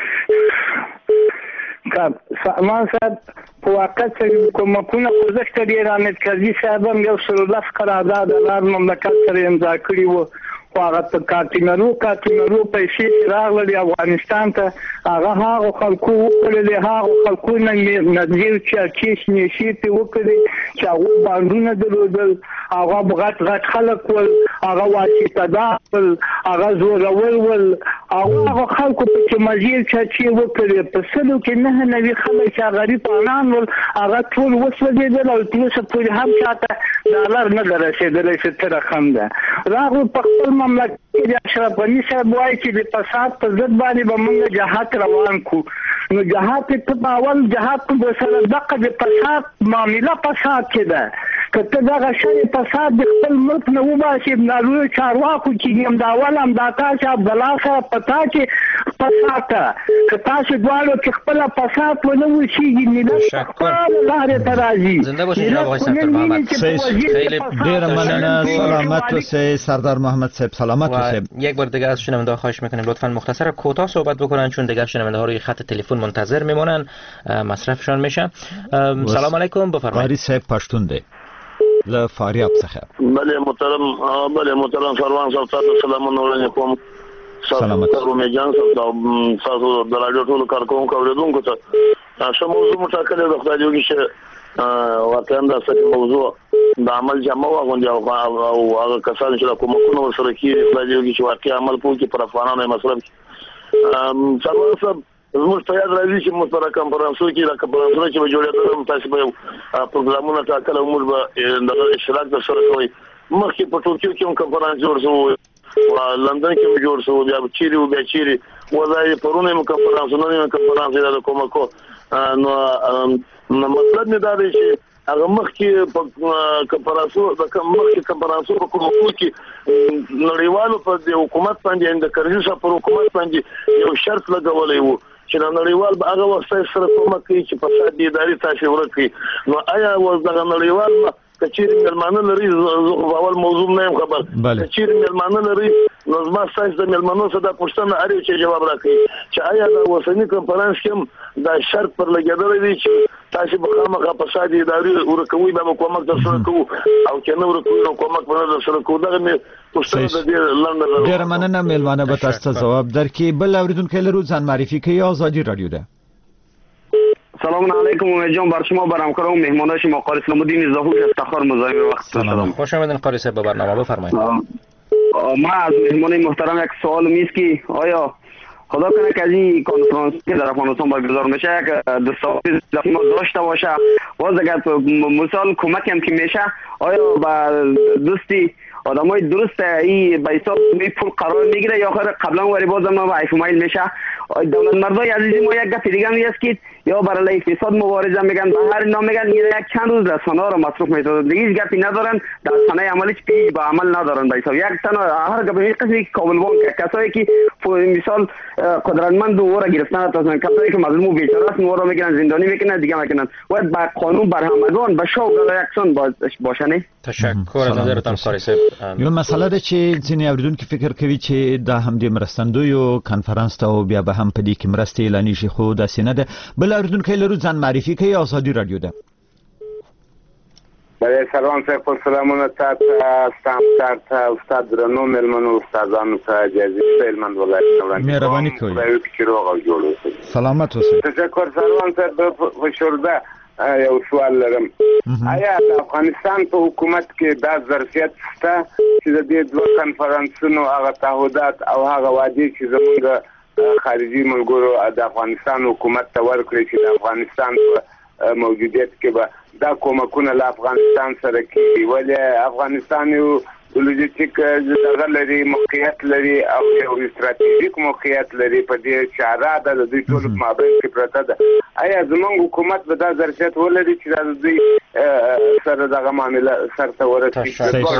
سلمان صاحب په واقع چې کومکونه خوځښت ډېر حامد کرزي صاحب هم یو سل لس قرارداد د مملکت سره امضا کړي وو. خو هغه په کارتینرو کارتینرو پیسې راغلې افغانستان ته، هغه هغه خلکو وکړلې، هغه خلکو نه نظیر چرچیش نشي په وکړي چې هغه باندونه درلودل، هغه غټ غټ خلک ول، هغه واسطه دار، هغه زورول ول، هغه خلکو په مزیر چرچی وکړي. په سلو کې نه نوي خلک چې غریبانان ول، هغه ټول وسوځېدل او تاسو په هم شاته ډالر نه درسېدل چې تر رقم ده. راغلو په خپل مملکت کې اشرف غني صاحب وایي چې د فساد په ضد باندې به موږ جهاد روان کو. نو جهاد په اول جهاد په سره دغه د فساد معامله فساد کې ده. کته دا شری فساد د خپل ملک نه وباسي بنالو چارواکو چې هم دا اول هم دا تاسو عبد الله سره پتا چې فساد ته کته چې دوالو چې خپل فساد ونه وشي ملت خپل لارې ترازی. زنده باشید جناب آقای سردار محمد. خیلی ډیر مننه. سلامت اوسئ سردار محمد صاحب. سلامت اوسئ. یک بار دیگه از شنونده خواهش میکنیم لطفا مختصر کوتاه صحبت بکنن چون دیگر شنونده ها روی خط تلفن منتظر میمونن، مصرفشان میشه. سلام علیکم، بفرمایید. قاری صاحب پښتون دی له فاریاب څخه. بله محترم، بله محترم سروان صاحب تاسو سلامونه وړاندې کوم. سلامت. رومي جان صاحب تاسو د رادیو ټولو کارکونکو اوریدونکو ته څه موضوع مټاکلې د خدای جوړی چې واقعا دا څه موضوع د عمل جامه واغوندي او هغه کسان چې کومکونه سره کیږي خدای جوړی چې واقعا عمل کوي پر افغانانو مصرف. سروان صاحب زموږ په یاد راځي چې موږ پر کنفرانسو کې د کنفرانسو چې جوړېدل تاسو به پروګرامونه ټاکل او موږ به د اشتراک در سره کوي. مخکې په ټوکیو کې هم کنفرانس جوړ شو، لندن کې هم جوړ شو، بیا چیرې او بیا چیرې وځي پرونه هم کنفرانس نه نه کنفرانس د کومکو. نو مطلب نه دا دی چې هغه مخکې په کنفرانسو د مخکې کنفرانسو په کومکو کې نړیوالو په حکومت باندې د کرزي صاحب پر حکومت باندې یو شرط لګولې وو چې نړیوال به هغه وخت سره کومک کوي چې فساد اداري تاسو ورکړي نو آیا وز دغه نړیوال کچېری ملمانه لري زه اول موضوع نه یم خبر کچېری ملمانه لري نو زما ساينس د ملمانو څخه د پښتنه اړ چې جواب راکړي چې آیا د وسنی کنفرانس کې د شرط پر لګیدل دي چې تاسو به خامخا فساد اداري ورکوي به کومک در سره کوو او چې نو ورکوي نو کومک به در سره کوو دغه پښتنه د دې لاندې ډیر مننه ملمانه به تاسو ته جواب درکړي بل اوریدونکو لرو ځان معرفي کوي آزادی رادیو ده سلام علیکم امید جان بر شما برام کرم مهمان شما قاری اسلام الدین زهوش افتخار مزاحم وقت سلام خوش آمدین قاری صاحب به برنامه بفرمایید. ما از مهمان محترم یک سوال میست که آیا خدا کنه که از این کنفرانس که در افغانستان برگزار میشه یک دستاویزی ما داشته باشه باز اگر مثال کمک هم که میشه آیا با دوستی آدمای درست این به حساب می پول قرار میگیره یا آخر قبلا وری باز ما با ایفمایل میشه دولت مردای عزیزی ما یک گپ دیگه هم هست که یا برای فساد مبارزه میگن به هر اینا میگن یک چند روز رسانه ها رو مصرف میتونن دیگه هیچ گپی ندارن در رسانه عملیش پیش به عمل ندارن به حساب یک تنها هر گپ این قسمی که کابل بانک کسایی که مثال قدرتمند و را گرفتن تا کسایی که مظلوم و بیچاره است و را میگیرن زندانی میکنن دیگه میکنن و با قانون بر همگان به شوق یکسان باشه نه. تشکر از نظرتان قاری صاحب. یو مسئله ده چې ځینې اوریدونکو فکر کوي چې دا هم د مرستندویو کنفرانس ته او بیا به هم په دې کې مرستې اعلانې شي خو داسې نه ده. بل اوریدونکی لرو ځان معرفي کوي آزادی رادیو ده. بله سلام صاحب سلامونه تاسو ستاسو ته استاد درنو ملمنو استادانو ته جزیره هلمند ولایت وړاندې مهرباني کوئ چې روغ او جوړ اوسئ. سلامت اوسئ. تشکر سلام صاحب خوشورده یو سوال لرم آیا د افغانستان په حکومت کې دا ظرفیت شته چې د دې دوه کنفرانسونو هغه تعهدات او هغه وعدې چې زموږ خارجي ملګرو د افغانستان حکومت ته ورکړي چې د افغانستان په موجودیت کې به دا کومکونه له افغانستان سره کیږي ولې افغانستان یو لوجستیک دغه لري موقعیت لري او یو استراتیژیک موقعیت لري په دې چاره د دوی ټول مابین کې پرته ده آیا زموږ حکومت به دا ظرفیت ولري چې د دوی سره دغه معامله سرته ورسوي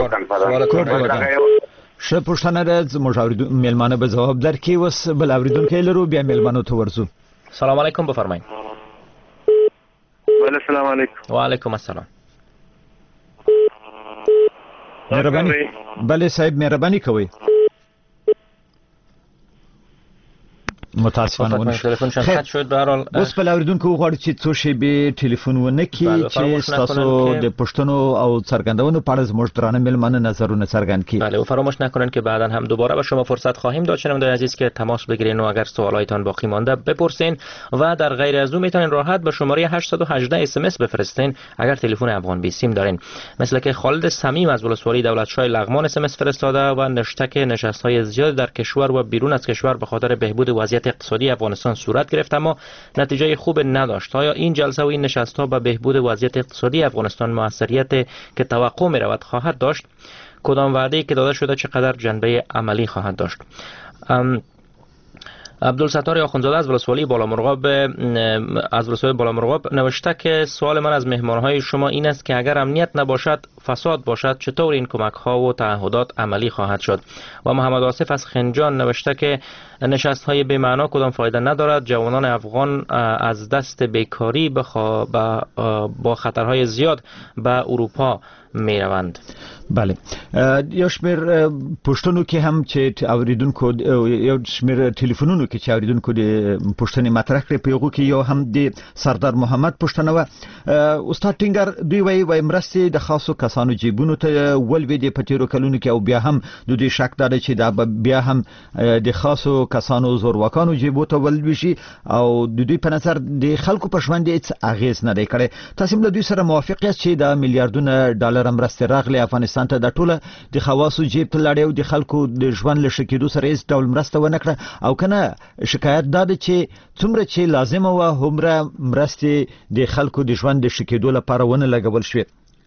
ښه پوښتنه ده زموږ مېلمانه به ځواب درکړي اوس بل اورېدونکی لرو بیا مېلمانو ته ورځو. سلام علیکم بفرمایئ. بله سلام علیکم. وعلیکم السلام. مهرباني بله صاحب مهرباني کوئ. متاسفانه ونه تلیفون شان خط شد به هر حال اوس په اوریدونکو غواړي چې څو شی به ټلیفون ونه کړي چې تاسو د پښتنو او څرګندونو په اړه زموږ درانه ملمانه نظرونه څرګند کړي. بله و فراموش نکنید که بعدا هم دوباره به شما فرصت خواهیم داد شنوندگان عزیز که تماس بگیرین و اگر سوالایتان باقی مانده بپرسین و در غیر از اون میتونین راحت به شماره هشت یک هشت اس ام اس بفرستین اگر تلفن افغان بی سیم دارین مثل که خالد صمیم از ولسوالی دولتشاه لغمان اس ام اس فرستاده و نوشته که نشست‌های زیاد در کشور و بیرون از کشور به خاطر بهبود وضعیت اقتصادی افغانستان صورت گرفت اما نتیجه خوب نداشت. آیا این جلسه و این نشست‌ها به بهبود وضعیت اقتصادی افغانستان موثریت که توقع می‌رود خواهد داشت؟ کدام وعده‌ای که داده شده چقدر جنبه عملی خواهد داشت؟ عبدالستار آخوندزاده از ولسوالی بالامرغاب از ولسوالی بالامرغاب نوشته که سوال من از مهمانهای شما این است که اگر امنیت نباشد فساد باشد چطور این کمک ها و تعهدات عملی خواهد شد؟ و محمد آصف از خنجان نوشته که نشست های بی معنا کدام فایده ندارد جوانان افغان از دست بیکاری بخوا با خطرهای زیاد به اروپا می روند. بله یو شمیر پښتنو کې هم چې اوریدونکو یو شمیر ټلیفونونو کې چې اوریدونکو د پښتنې مطرح کړې په یو کې یو هم د سردار محمد پښتنه و استاد ټینګر دوی وایي وای مرستې د خاصو کسانو جیبونو ته ولوي د پټیرو کلونو کې او بیا هم د دې شک داده چې دا بیا هم د خاصو کسانو زورواکانو جیبو ته ولوي شي او د دوی په نظر د خلکو په ژوند هیڅ اغیز نه دی کړی. تاسو له دوی سره موافق یاست چې د میلیارډونو ډالر مرستې راغلي افغانستان ته د ټوله د خواصو جیب ته لاړې او د خلکو د ژوند له شکېدو سره هیڅ ډول مرسته ونه کړه او کنه شکایت دا ده چې څومره چې لازمه وه هومره مرستې د خلکو د ژوند د شکېدو لپاره ونه لګول شوې.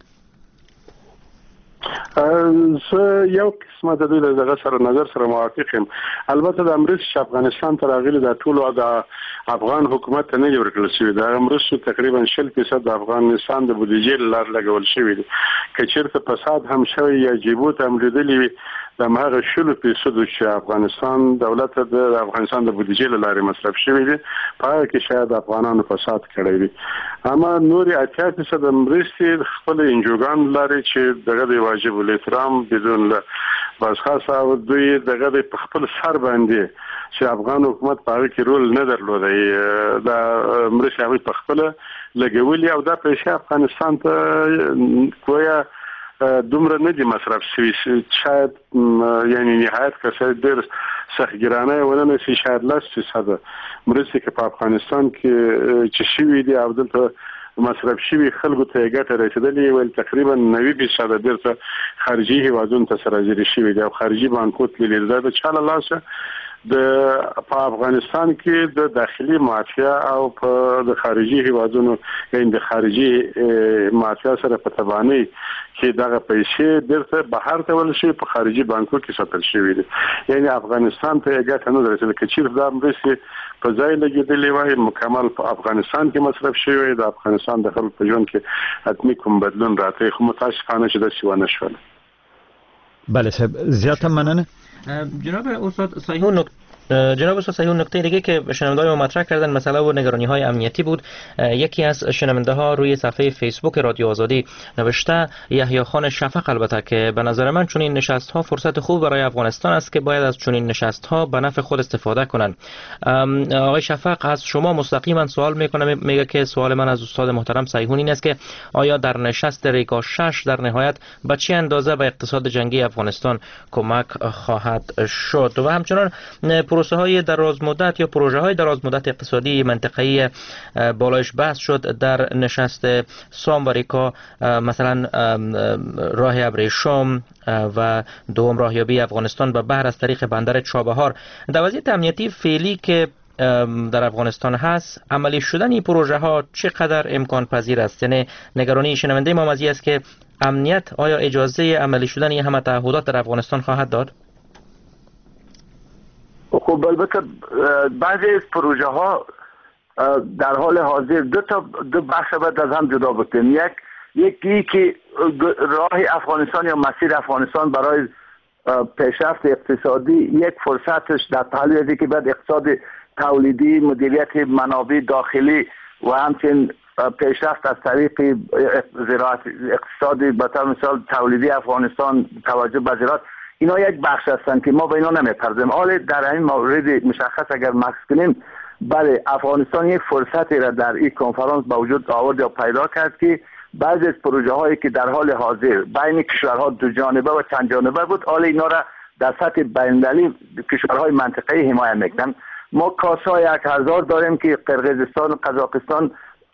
زه یو قسمه د دوی له دغه سره نظر سره موافق یم. البته د امریکا چې افغانستان ته راغلي د ټولو د افغان حکومت ته نه دی ورکړل شوی. د امریکا تقریبا شل فیصد د افغانستان د بودیجې لار لګول شوی دی. که چیرته فساد هم شوی یا جیبو ته هم لیدلی وي د هغه شلو فیصدو چې افغانستان دولت د افغانستان د بودیجې له لارې مصرف شوی دی په هغه کې شاید افغانانو فساد کړی دی. اما نور اتیا فیصد مرستې خپل انجوګان لارې چې دغه د واجب الاحترام بدون له بس خاصه او دوی دغه د خپل سر باندې چې افغان حکومت په هغه کې رول نه درلودی دا مرستې هغه په خپل لګولي او دا پیسې افغانستان ته کویا دومره نه دي مصرف شوي شاید یعنی نهایت کسر ډېر سختګرانه ونه نشي شاید لس فیصده مرستې که په افغانستان کې چې شوي دي او دلته مصرف شوي خلکو ته یې ګټه رسېدلې ویل تقریبا نوي فیصده بیرته خارجي هیوادونو ته سرازیري شوي دي او خارجي بانکو تللي دا د چا له لاسه د په افغانستان کې د داخلي مافیا او په د خارجي هیوادونو یعنی د خارجي مافیا سره په تبانی کې دغه پیسې درته بهر ته ول شي په خارجي بانکو کې ساتل شوی دي. یعنی افغانستان ته ګټه نه درته کې چې دا مرستې په ځای لګېدلې وای مکمل په افغانستان کې مصرف شوی د افغانستان د خلکو په ژوند کې حتمی کوم بدلون راځي خو متاسفانه چې د سیوانه شول. بله صاحب زیاته مننه. جناب استاد صحیح نکته جناب استاد صحیح نکته دیگه که شنونده‌های ما مطرح کردن مسئله و نگرانی‌های امنیتی بود. یکی از شنونده‌ها روی صفحه فیسبوک رادیو آزادی نوشته یحیی خان شفق البته که به نظر من چنین نشست‌ها فرصت خوب برای افغانستان است که باید از چنین نشست‌ها به نفع خود استفاده کنند. آقای شفق از شما مستقیما سوال میکنه میگه که سوال من از استاد محترم صحیحون این است که آیا در نشست ریگا شش در نهایت به چه اندازه به اقتصاد جنگی افغانستان کمک خواهد شد و همچنان پروسه های دراز مدت یا پروژه های دراز مدت اقتصادی منطقه‌ای بالایش بحث شد در نشست سام و ریکا، مثلا راه ابریشم و دوم راهیابی افغانستان به بحر از طریق بندر چابهار. در وضعیت امنیتی فعلی که در افغانستان هست عملی شدن این پروژه ها چقدر امکان پذیر است؟ یعنی نگرانی شنونده ما مزی است که امنیت آیا اجازه عملی شدن این همه تعهدات در افغانستان خواهد داد؟ خب البته بعضی از پروژه ها در حال حاضر دو تا دو بخش باید از هم جدا بکنیم. یک یکی که راه افغانستان یا مسیر افغانستان برای پیشرفت اقتصادی یک فرصتش در پهلوی از که باید اقتصاد تولیدی، مدیریت منابع داخلی و همچنین پیشرفت از طریق زراعت اقتصادی به طور مثال تولیدی افغانستان، توجه به زراعت، اینا یک بخش هستند که ما به اینا نمیپردازیم. حالا در این مورد مشخص اگر مکس کنیم، بله افغانستان یک فرصتی را در این کنفرانس به وجود آورد یا پیدا کرد که بعضی از پروژه هایی که در حال حاضر بین کشورها دو جانبه و چند جانبه بود، حالا اینا را در سطح بین‌المللی کشورهای منطقه‌ای حمایت میکنن. ما کاسای یک هزار داریم که قرقیزستان و قزاقستان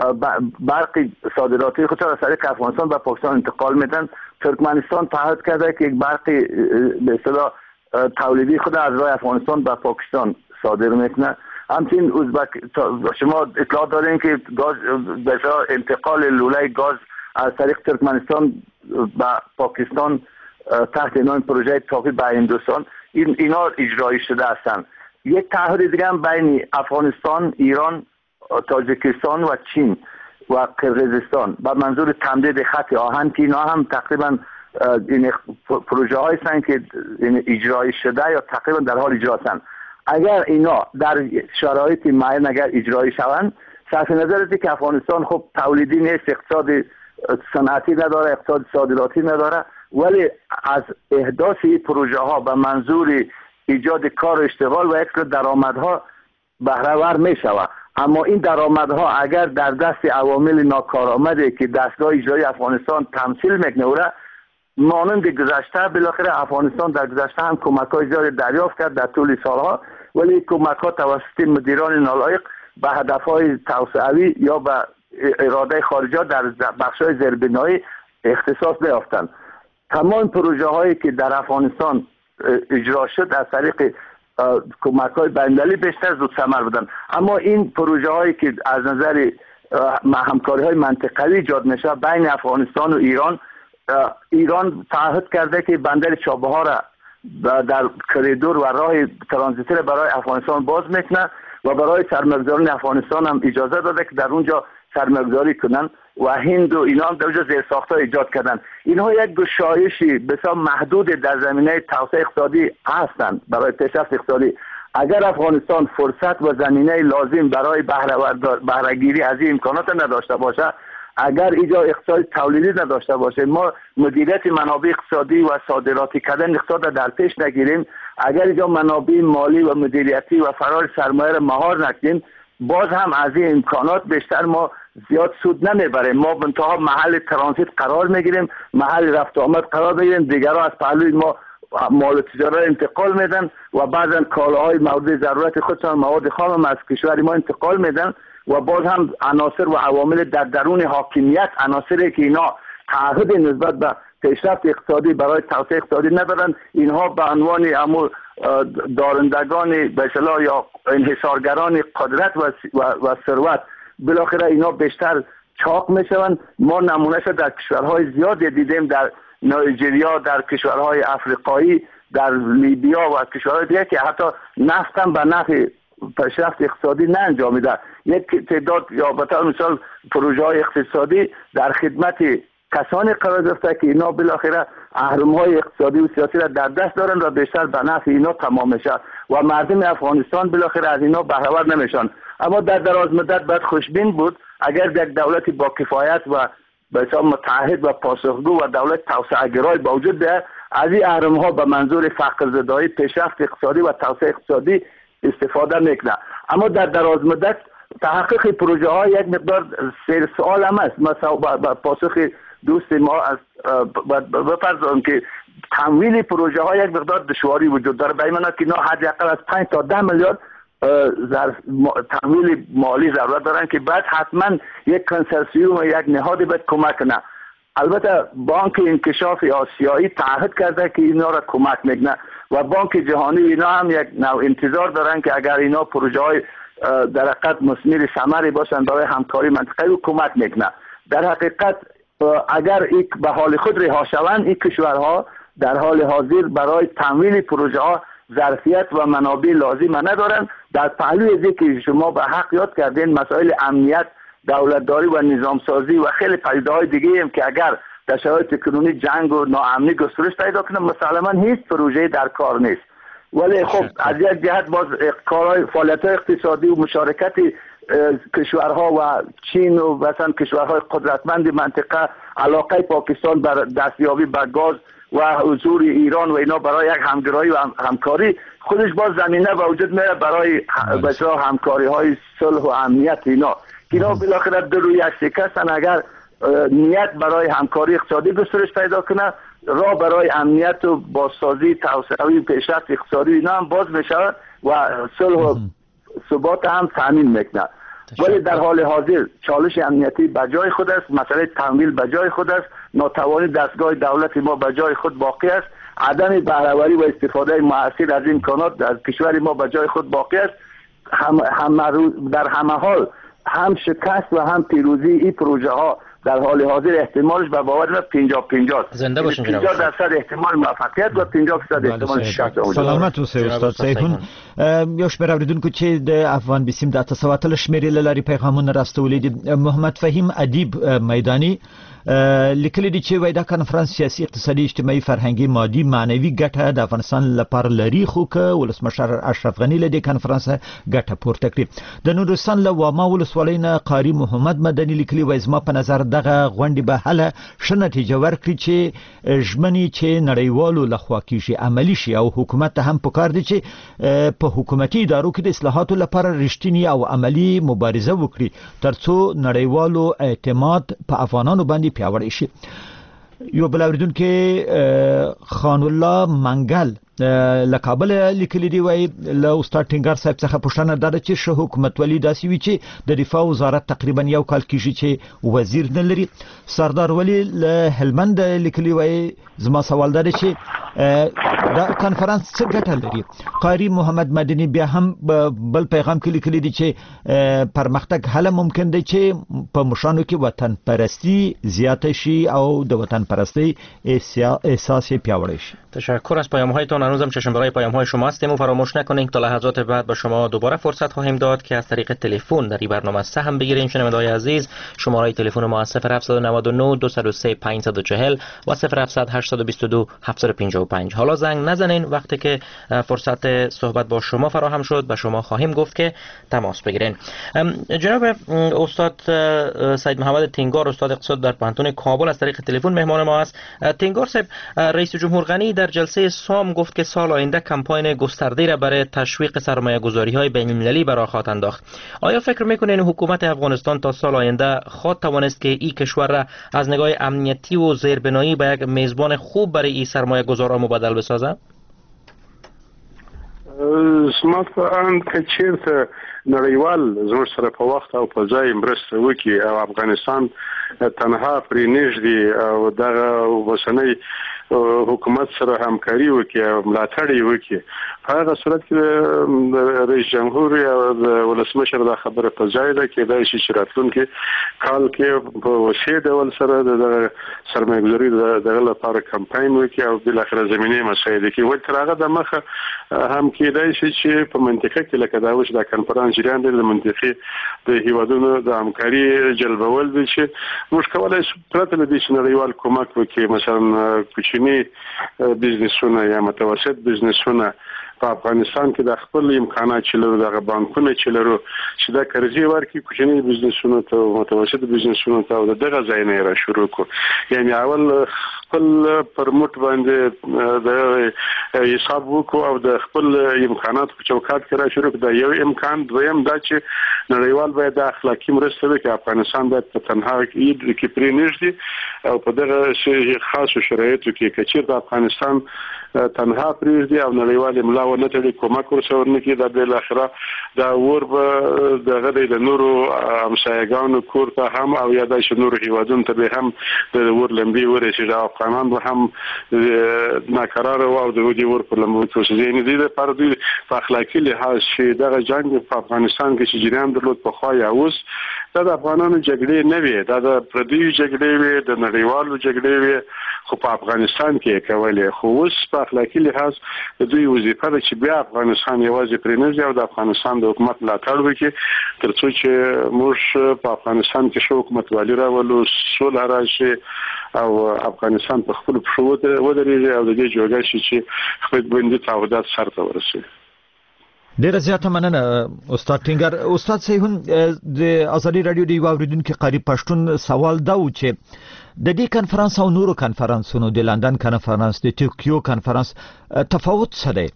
برق صادراتی خود را از طریق افغانستان و پاکستان انتقال میدن. ترکمنستان تعهد کرده که یک برق به اصطلاح تولیدی خود از راه افغانستان و پاکستان صادر میکنه. همچنین ازبک شما اطلاع دارین که گاز به اصطلاح انتقال لوله گاز از طریق ترکمنستان به پاکستان تحت عنوان پروژه تاپی به هندوستان، این اینا اجرایی شده هستند. یک تعهد دیگه هم بین افغانستان، ایران، تاجیکستان و چین و قرقیزستان به منظور تمدید خط آهن که اینا هم تقریبا این پروژه های هستند که اجرایی شده یا تقریبا در حال اجرا هستند. اگر اینا در شرایط معین اگر اجرایی شوند، صرف نظر از که افغانستان خب تولیدی نیست، اقتصاد صنعتی نداره، اقتصاد صادراتی نداره، ولی از احداث این پروژه ها به منظور ایجاد کار و اشتغال و اکثر درآمدها بهره ور می شود. اما این درآمدها اگر در دست عوامل ناکارآمده که دستگاه اجرایی افغانستان تمثیل میکنه و مانند گذشته، بالاخره افغانستان در گذشته هم کمک‌های زیاد دریافت کرد در طول سالها، ولی کمک‌ها توسط مدیران نالایق به هدف‌های توسعوی یا به اراده خارجه در بخش‌های زیربنایی اختصاص نیافتند. تمام پروژه‌هایی که در افغانستان اجرا شد از طریق کمک‌های بین‌المللی بیشتر زود ثمر بودند. اما این پروژه‌هایی که از نظر همکاری‌های منطقه‌ای ایجاد میشه بین افغانستان و ایران، ایران تعهد کرده که بندر چابهار را در کریدور و راه ترانزیتی برای افغانستان باز میکنه و برای سرمایه‌گذاران افغانستان هم اجازه داده که در اونجا سرمایه‌گذاری کنن. و هند و اینا هم در اونجا زیرساخت‌ها ایجاد کردن. اینها یک گشایشی بسیار محدود در زمینه توسعه اقتصادی هستند برای پیشرفت اقتصادی. اگر افغانستان فرصت و زمینه لازم برای بهره‌گیری از این امکانات نداشته باشه، اگر اینجا اقتصاد تولیدی نداشته باشه، ما مدیریت منابع اقتصادی و صادراتی کردن اقتصاد در پیش نگیریم، اگر اینجا منابع مالی و مدیریتی و فرار سرمایه را مهار نکنیم، باز هم از این امکانات بیشتر ما زیاد سود نمیبریم. ما به انتها محل ترانزیت قرار میگیریم، محل رفت و آمد قرار میگیریم، دیگرها از پهلوی ما مال تجاری انتقال میدن و بعضا کالاهای مورد ضرورت خودشان مواد خام از کشور ما انتقال میدن و باز هم عناصر و عوامل در درون حاکمیت، عناصری که اینا تعهد نسبت به پیشرفت اقتصادی برای توسعه اقتصادی ندارن، اینها به عنوان امور دارندگان به اصطلاح یا انحصارگران قدرت و و ثروت بالاخره اینا بیشتر چاق میشون. ما نمونهش در کشورهای زیادی دیدیم، در نایجریا، در کشورهای افریقایی، در لیبیا و کشورهای دیگه که حتی نفت هم به نفع پیشرفت اقتصادی نه انجامیده. یک تعداد یا به طور مثال پروژه های اقتصادی در خدمت کسانی قرار گرفته که اینا بالاخره اهرم‌های اقتصادی و سیاسی را در دست دارن و بیشتر به نفع اینا تمام میشه و مردم افغانستان بالاخره از اینا بهره‌ور نمیشن. اما در دراز مدت باید خوشبین بود اگر یک دولت با کفایت و بسیار متعهد و پاسخگو و دولت توسعه‌گرای با وجود بیاید، از این اهرم‌ها به منظور فقر زدایی، پیشرفت اقتصادی و توسعه اقتصادی استفاده میکنه. اما در دراز مدت تحقق پروژه ها یک مقدار سیر سوال هم است. مثلا با پاسخ دوست ما از بفرضم که تمویل پروژه ها یک مقدار دشواری وجود داره، به این معنی که اینا حداقل از پنج تا ده میلیارد تمویل مالی ضرورت دارن که بعد حتما یک کنسرسیوم و یک نهادی باید کمک کنه. البته بانک انکشاف آسیایی تعهد کرده که اینا را کمک میکنه و بانک جهانی اینا هم یک نوع انتظار دارن که اگر اینا پروژه های در حقیقت مثمر ثمری باشن برای همکاری منطقه‌ای کمک میکنه. در حقیقت اگر این به حال خود رها شوند، این کشورها در حال حاضر برای تمویل پروژه ها ظرفیت و منابع لازم ندارن. در پهلوی از که شما به حق یاد کردین مسائل امنیت، دولتداری و نظام سازی و خیلی پدیده‌های دیگه هم که اگر در شرایط کنونی جنگ و ناامنی گسترش پیدا کنه مسلماً هیچ پروژه در کار نیست. ولی خب از یک جهت باز کارهای فعالیت‌های اقتصادی و مشارکت کشورها و چین و مثلا کشورهای قدرتمند منطقه، علاقه پاکستان بر دستیابی به گاز و حضور ایران و اینا برای یک همکاری و همکاری خودش باز زمینه به وجود میاره برای بسیار همکاری های صلح و امنیت. اینا اینا بالاخره در روی یک شکستن. اگر نیت برای همکاری اقتصادی گسترش پیدا کنه، راه برای امنیت و بازسازی توسعه و پیشرفت اقتصادی اینا هم باز میشه و صلح و ثبات هم تامین میکنه. ولی در حال حاضر چالش امنیتی بجای خود است، مسئله تمویل بجای خود است، ناتوانی دستگاه دولت ما بجای خود باقی است، عدم بهره‌وری و استفاده مؤثر از امکانات از کشور ما بجای خود باقی است. هم, هم در همه حال هم شکست و هم پیروزی این پروژه ها در حال حاضر احتمالش به باور من پنجاه پنجاه زنده باشین جناب. پنجاه درصد احتمال موفقیت و پنجاه درصد احتمال شکست. سلامت اوسئ استاد سیفون. یو شمېر اوریدونکو چې د افغان بیسیم د اته سوه اتلس شمېرې له لارې پیغامونه راستولي دي. محمد فهیم ادیب میدانی لیکلي دي چې وایي دا کنفرانس سیاسي، اقتصادي، اجتماعي، فرهنګي، مادي، معنوي ګټه د افغانستان لپاره لري، خو که ولسمشر اشرف غني له دې کنفرانس ګټه پورته کړي. د نورستان له واما ولسوالۍ نه قاري محمد مدني لیکلي وایي زما په نظر دغه غونډې به هله ښه نتیجه ورکړي چې ژمنې چې نړیوالو لخوا کېږي عملي شي او حکومت ته هم پکار دي چې په حکومتي ادارو کې د اصلاحاتو لپاره رښتینی او عملي مبارزه وکړي ترڅو نړیوالو اعتماد په افغانانو باندې پیاوړی شي. یو بل اوریدونکي خان الله منګل له کابل لیکلي دی، وایي له استاد ټینګار صاحب څخه پوښتنه دا ده چې ښه حکومتولي داسې وي چې د دفاع وزارت تقریبا یو کال کېږي چې وزیر نه لري. سردار ولی له هلمند لیکلي وایي زما سوال دا دی چې دا کانفرنس څه ګټه لري؟ قاری محمد مدني بیا هم بل پیغام کلی کلی دی چې پرمختګ هله ممکن دی چې په مشانو کې وطن پرستی زیات شي او د وطن پرستی احساس پیاوړی شي. تشکر از پیام هایتان. هنوزم چشم برای پیام های شما هستیم و فراموش نکنید تا لحظات بعد به شما دوباره فرصت خواهیم داد که از طریق تلفن در این برنامه سهم بگیریم. شنونده‌های عزیز، شماره تلفن ما صفر هفت نه نه دو صفر سه پنج چهار صفر و صفر هفت هشت دو دو هفت پنج پنج. حالا زنگ نزنین. وقتی که فرصت صحبت با شما فراهم شد به شما خواهیم گفت که تماس بگیرین. جناب استاد سید محمد تنگار، استاد اقتصاد در پانتون کابل، از طریق تلفن مهمان ما است. تنگار صاحب، رئیس جمهور غنی در جلسه سام گفت که سال آینده کمپاین گسترده را برای تشویق سرمایه‌گذاری‌های بین‌المللی به راه خواهد انداخت. آیا فکر می‌کنین حکومت افغانستان تا سال آینده خواهد توانست که این کشور را از نگاه امنیتی و زیربنایی به یک میزبان خوب برای این سرمایه‌گذاران مبدل بسازد؟ زما په اند که چیرته نړیوال زموږ سره په وخت او په ځای مرسته وکړي او افغانستان تنها پرې نږدې او دغه اوسنی حکومت سره همکاري وکړي او ملاتړ یې وکړي، په هغه صورت کې رئیس جمهور او د ولسمشر دا خبره په ځای ده کې دا شي چې راتلونکي کال کې په وسیع ډول سره د سرمایه‌ګذاري دغه لپاره کمپاین وکړي او بالاخره زمینه مساعده کې ول تر هغه د مخه هم کېدای شي چې په منطقه کې لکه دا وش د کنفرانس جریان د منطقې د هیوادونو د همکاري جلبول دي چې موږ کولای شو پرته له دې چې نړیوال کومک وکړي، مثلا کوچني بزنسونه یا متوسط بزنسونه په افغانستان کې د خپل امکانات چې لرو د بانکونو چې لرو چې دا قرضې ورکړي کوچني بزنسونو ته متوسط بزنسونو ته او دغه ځای نه را شروع کو، یعنی اول خپل پرموټ باندې د حساب وکړو او د خپل امکانات په چوکاټ کې را شروع کړو. دا یو امکان. دویم دا چې نړیوال باید د اخلاقی مرسته وکړي، افغانستان باید په تنها کې کې پرې نږدې او په دغه خاصو شرایطو کې کچیر د افغانستان تنها پرېږدي او نړیوال ملا ونه تړي کومک ورسره نه کړي، دا بل اخره دا ور به دغه د نورو همسایګانو کور ته هم او یا د نورو هیوادونو ته به هم د ور لمبي ورسېږي. افغانان به هم ناقرار او د دې ور په لمبو کې اوسېږي. نه دي پر دوی په اخلاقی لحاظ چې دغه جنگ په افغانستان کې چې جریان درلود په خوا یا اوس دا د افغانانو جګړې نه وي، دا د پردیو جګړې وي، د نړیوالو جګړې وي، خو په افغانستان کې کولې. خو اوس په اخلاقی لحاظ د دوی وظیفه ده چې بیا افغانستان یوازې پرې نه ځي او د افغانستان د حکومت ملاتړ وکړي ترڅو چې موږ په افغانستان کې شو حکومت والی راولو، سوله راشي او افغانستان په خپل پښو ودرېږي او د دې جوګه شي چې خپل بندي تعهدات سرته ورسوي. ډیر زیاته مننه استاد ټینګر. استاد سیهون، د ازادي رادیو دی واوریدونکو قریب پښتون سوال دا و چې د دې کانفرنس او نورو کانفرنسونو د لندن کانفرنس د ټوکیو کانفرنس تفاوت څه دی؟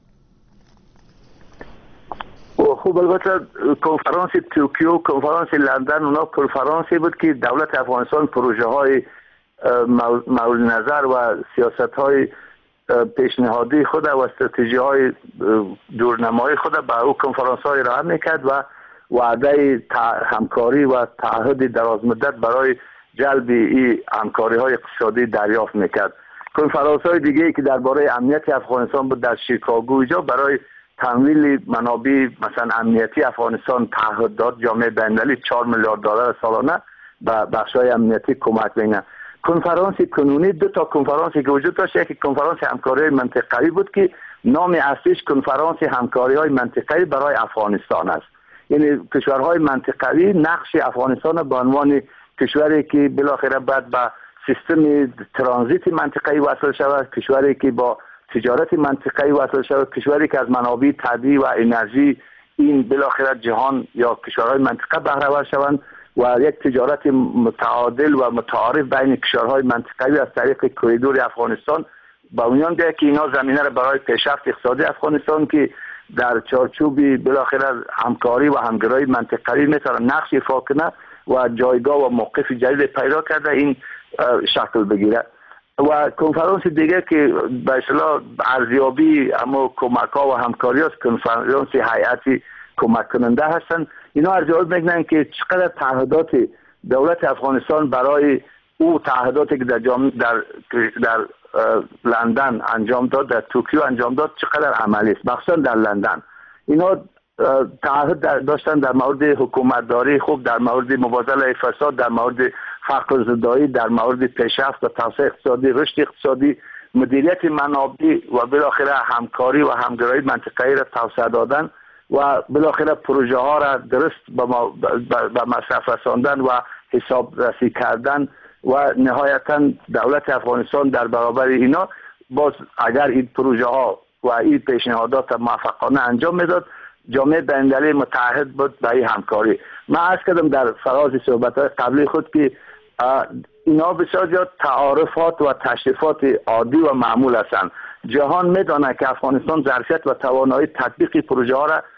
خب البته کنفرانس توکیو، کنفرانس لندن، اونا کنفرانسی بود که دولت افغانستان پروژه های مورد نظر و سیاست های پیشنهادی خود و استراتژی های دورنمایی خود به او کنفرانس های راه میکرد و وعده همکاری و تعهد درازمدت برای جلب این همکاری های اقتصادی دریافت میکرد. کنفرانس های دیگه که درباره امنیت افغانستان بود در شیکاگو، اینجا برای تمویل منابع مثلا امنیتی افغانستان تعهد داد جامعه بین‌المللی چهار میلیارد دلار سالانه به بخش‌های امنیتی کمک بینه. کنفرانس کنونی دو تا کنفرانسی که وجود داشت، یکی کنفرانس همکاری منطقه‌ای بود که نام اصلیش کنفرانس همکاری‌های منطقه‌ای برای افغانستان است. یعنی کشورهای منطقه‌ای نقش افغانستان به عنوان کشوری که بالاخره بعد به سیستم ترانزیت منطقه‌ای وصل شود، کشوری که با تجارت منطقه‌ای وصل شود، کشوری که از منابع طبیعی و انرژی این بالاخره جهان یا کشورهای منطقه بهره ور شوند و یک تجارت متعادل و متعارف بین کشورهای منطقه‌ای از طریق کوریدور افغانستان با میان بیاید که اینا زمینه را برای پیشرفت اقتصادی افغانستان که در چارچوب بالاخره همکاری و همگرایی منطقه‌ای میتونه نقش ایفا کنه و جایگاه و موقف جدید پیدا کرده این شکل بگیره. و کنفرانس دیگه که به اصطلاح ارزیابی اما کمک‌ها و همکاری است، کنفرانس هیئتی کمک کننده هستند. اینا ارزیابی میکنن که چقدر تعهدات دولت افغانستان برای او تعهداتی که در جامعه در در لندن انجام داد، در توکیو انجام داد چقدر عملی است، مخصوصا در لندن. اینا تعهد داشتن در مورد حکومتداری خوب، در مورد مبارزه فساد، در مورد فقر زدایی، در مورد پیشرفت و توسعه اقتصادی، رشد اقتصادی، مدیریت منابع و بالاخره همکاری و همگرایی منطقه‌ای را توسعه دادن و بالاخره پروژه ها را درست به مصرف رساندن و حساب رسی کردن و نهایتا دولت افغانستان در برابر اینا باز اگر این پروژه ها و این پیشنهادات موفقانه انجام میداد، جامعه بین‌المللی متعهد بود به این همکاری. من عرض کردم در فراز صحبت‌های قبلی خود که اینا بسیار زیاد تعارفات و تشریفات عادی و معمول هستند. جهان میدونه که افغانستان ظرفیت و توانایی تطبیق پروژه ها را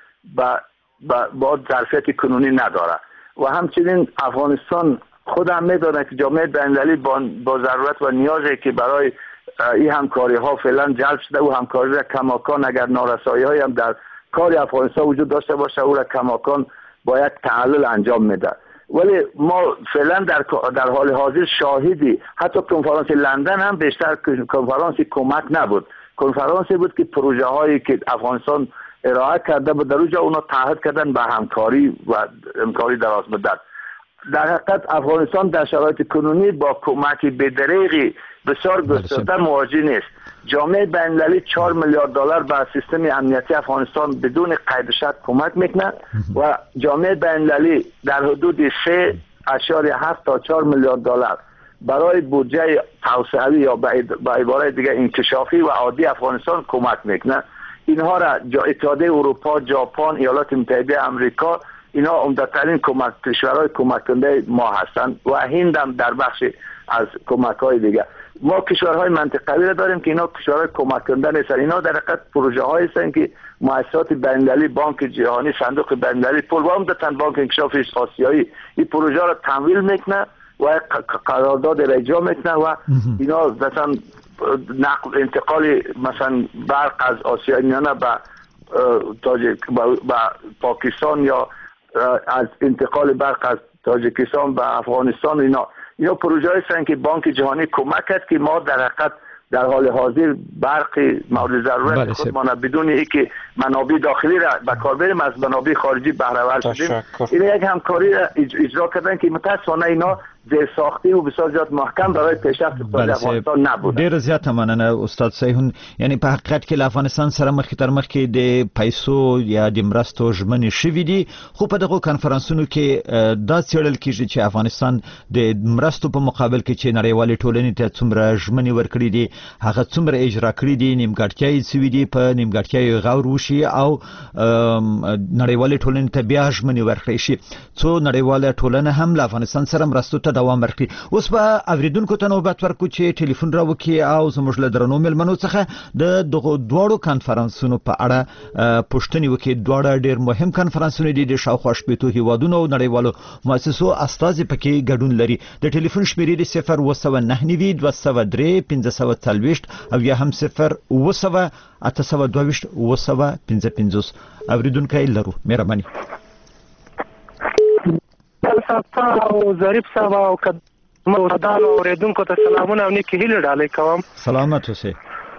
با با ظرفیت کنونی نداره و همچنین افغانستان خود هم میدونه که جامعه بین‌المللی با, با ضرورت و نیازی که برای این همکاری ها فعلا جلب شده و همکاری را کماکان اگر نارسایی های هم در کار افغانستان وجود داشته باشه او را کماکان باید تعلل انجام میده. ولی ما فعلا در در حال حاضر شاهدی حتی کنفرانس لندن هم بیشتر کنفرانس کمک نبود، کنفرانسی بود که پروژه هایی که افغانستان ارائه کرده بود در اونجا اونا تعهد کردن به همکاری و همکاری دراز مدت. در حقیقت افغانستان در شرایط کنونی با کمک بدریغی بسیار گسترده مواجه نیست. جامعه بین‌المللی چهار میلیارد دلار به سیستم امنیتی افغانستان بدون قید و شرط کمک میکنه و جامعه بین‌المللی در حدود سه اشاریه هفت تا چهار میلیارد دلار برای بودجه توسعوی یا به عبارت دیگه انکشافی و عادی افغانستان کمک میکنه. اینها را اتحادیه اروپا، ژاپن، ایالات متحده آمریکا اینا عمدترین کمک کشورهای کمک کننده ما هستند و هند هم در بخش از کمک های دیگه. ما کشورهای منطقه‌ای را داریم که اینا کشورهای کمک کننده نیستن. اینا در حقیقت پروژه هایی هستند که مؤسسات بین‌المللی، بانک جهانی، صندوق بین‌المللی، پول و عمدتاً بانک انکشاف آسیایی این پروژه را تمویل میکنه و قرارداد را اجرا میکنه و اینا مثلا نقل انتقال مثلا برق از آسیای میانه به تاجیک به پاکستان یا از انتقال برق از تاجیکستان به افغانستان اینا اینا پروژه هستند که بانک جهانی کمک کرد که ما در حقیقت در حال حاضر برق مورد ضرورت خودمان بدون اینکه منابع داخلی را به کار بریم از منابع خارجی بهره ور شدیم. این یک همکاری را اجرا کردن که متأسفانه اینا زیر ساختی و بسیار زیاد محکم برای پیشرفت افغانستان نبود. ډیر زیات مننه استاد سیهون. یعنی په حقیقت کې افغانستان سره مخ تر مخ کې د پیسو یا د مرستو ژمنې شوې دي، خو په دغه کانفرنسونو کې دا څېړل کېږي چې افغانستان د مرستو په مقابل کې چې نړیوالې ټولنې ته څومره ژمنې ورکړي دي هغه څومره اجرا کړي دي، نیمګړتیاوې څه دي، په نیمګړتیاوو غور وشي او نړیوالې ټولنې ته بیا ژمنې ورکړي شي څو نړیواله ټولنه هم له افغانستان سره مرستو ته دوام ورکړي. اوس به اوریدونکو ته نوبت ورکړو چې ټلیفون راوکړي او زموږ له درنو مېلمنو څخه د دغو دواړو کانفرنسونو په اړه پوښتنې وکړي. دواړه ډېر مهم کانفرنسونه دي، د شاوخوا شپېتو هیوادونو او نړیوالو مؤسسو استازي پکې ګډون لري. د ټلیفون شمیرې د صفر اوه سوه نهه نوي دوه سوه درې پنځه سوه څلوېښت او یا هم صفر اوه سوه اته سوه دوه ویشت اوه سوه پنځه پنځوس. اوریدونکی لرو، مهرباني. او ظریف صاحب او مودان اوریدونکو ته سلامونه او نیکی هیله ډالۍ کوم. سلامت اوسئ.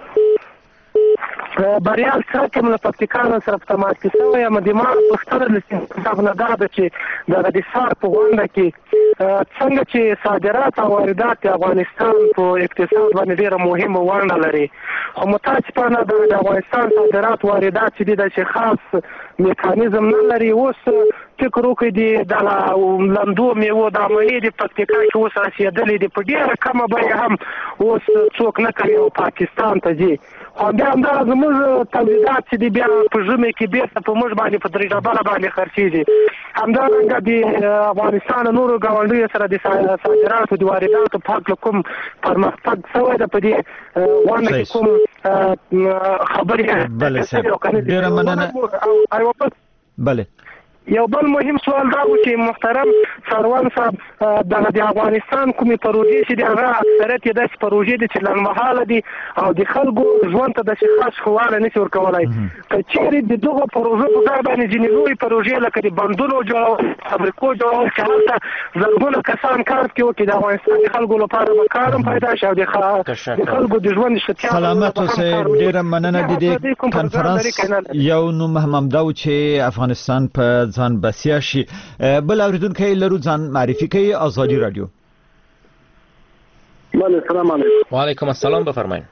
بریال سره کوم له پکتیکانو سره په تماس کې شوی یم. د ما پوښتنه له صاحب نه دا ده چې د د سار په غونډه کې څنګه چې صادرات او واردات د افغانستان په اقتصاد باندې ډېره مهمه ونډه لري، خو متاسفانه د افغانستان صادرات واردات چې دي داسې خاص میکانیزم نه لري. اوس فکر وکړئ د لندو میوو د عملې د پکتیکا کې اوس رسېدلې دي په ډېره کمه بیه هم اوس څوک نه کوي او پاکستان ته ځي. خو بیا همدغه زموږ تولیدات چې دي بیا په ژمي کې بېرته په موږ باندې په درې ډبره باندې خرڅېږي. همدارنګه د افغانستان نورو ګاونډیو سره د صادراتو د وارداتو په هکله کوم پرمختګ شوی ده په دې غونډه کې کوم خبرې بله صاحب ډېره مننه. بله یو بل مهم سوال دا و چې محترم سروان صاحب دغه د افغانستان کومې پروژې چې د هغه اکثریت یې داسې پروژې دي چې لنډمهاله دي او د خلکو ژوند ته داسې خاص ښه والی نشي ورکولی. که چیرې د دغو پروژو په ځای باندې ځینې لویې پروژې لکه د بندونو جوړول، فابریکو جوړول چې هلته زرګونه کسان کار پکې وکړي، د افغانستان د خلکو لپاره به کار هم پیدا شي او د خلکو د ژوند ښه سلامت اوسئ. ډېره مننه. د دې کنفرانس یو نوم هم همدا و چې افغانستان په ځان بسیا شي. بل اوریدونکی لرو، ځان معرفي کوي. آزادی رادیو. بله، السلام علیکم. وعلیکم السلام، بفرمایئ.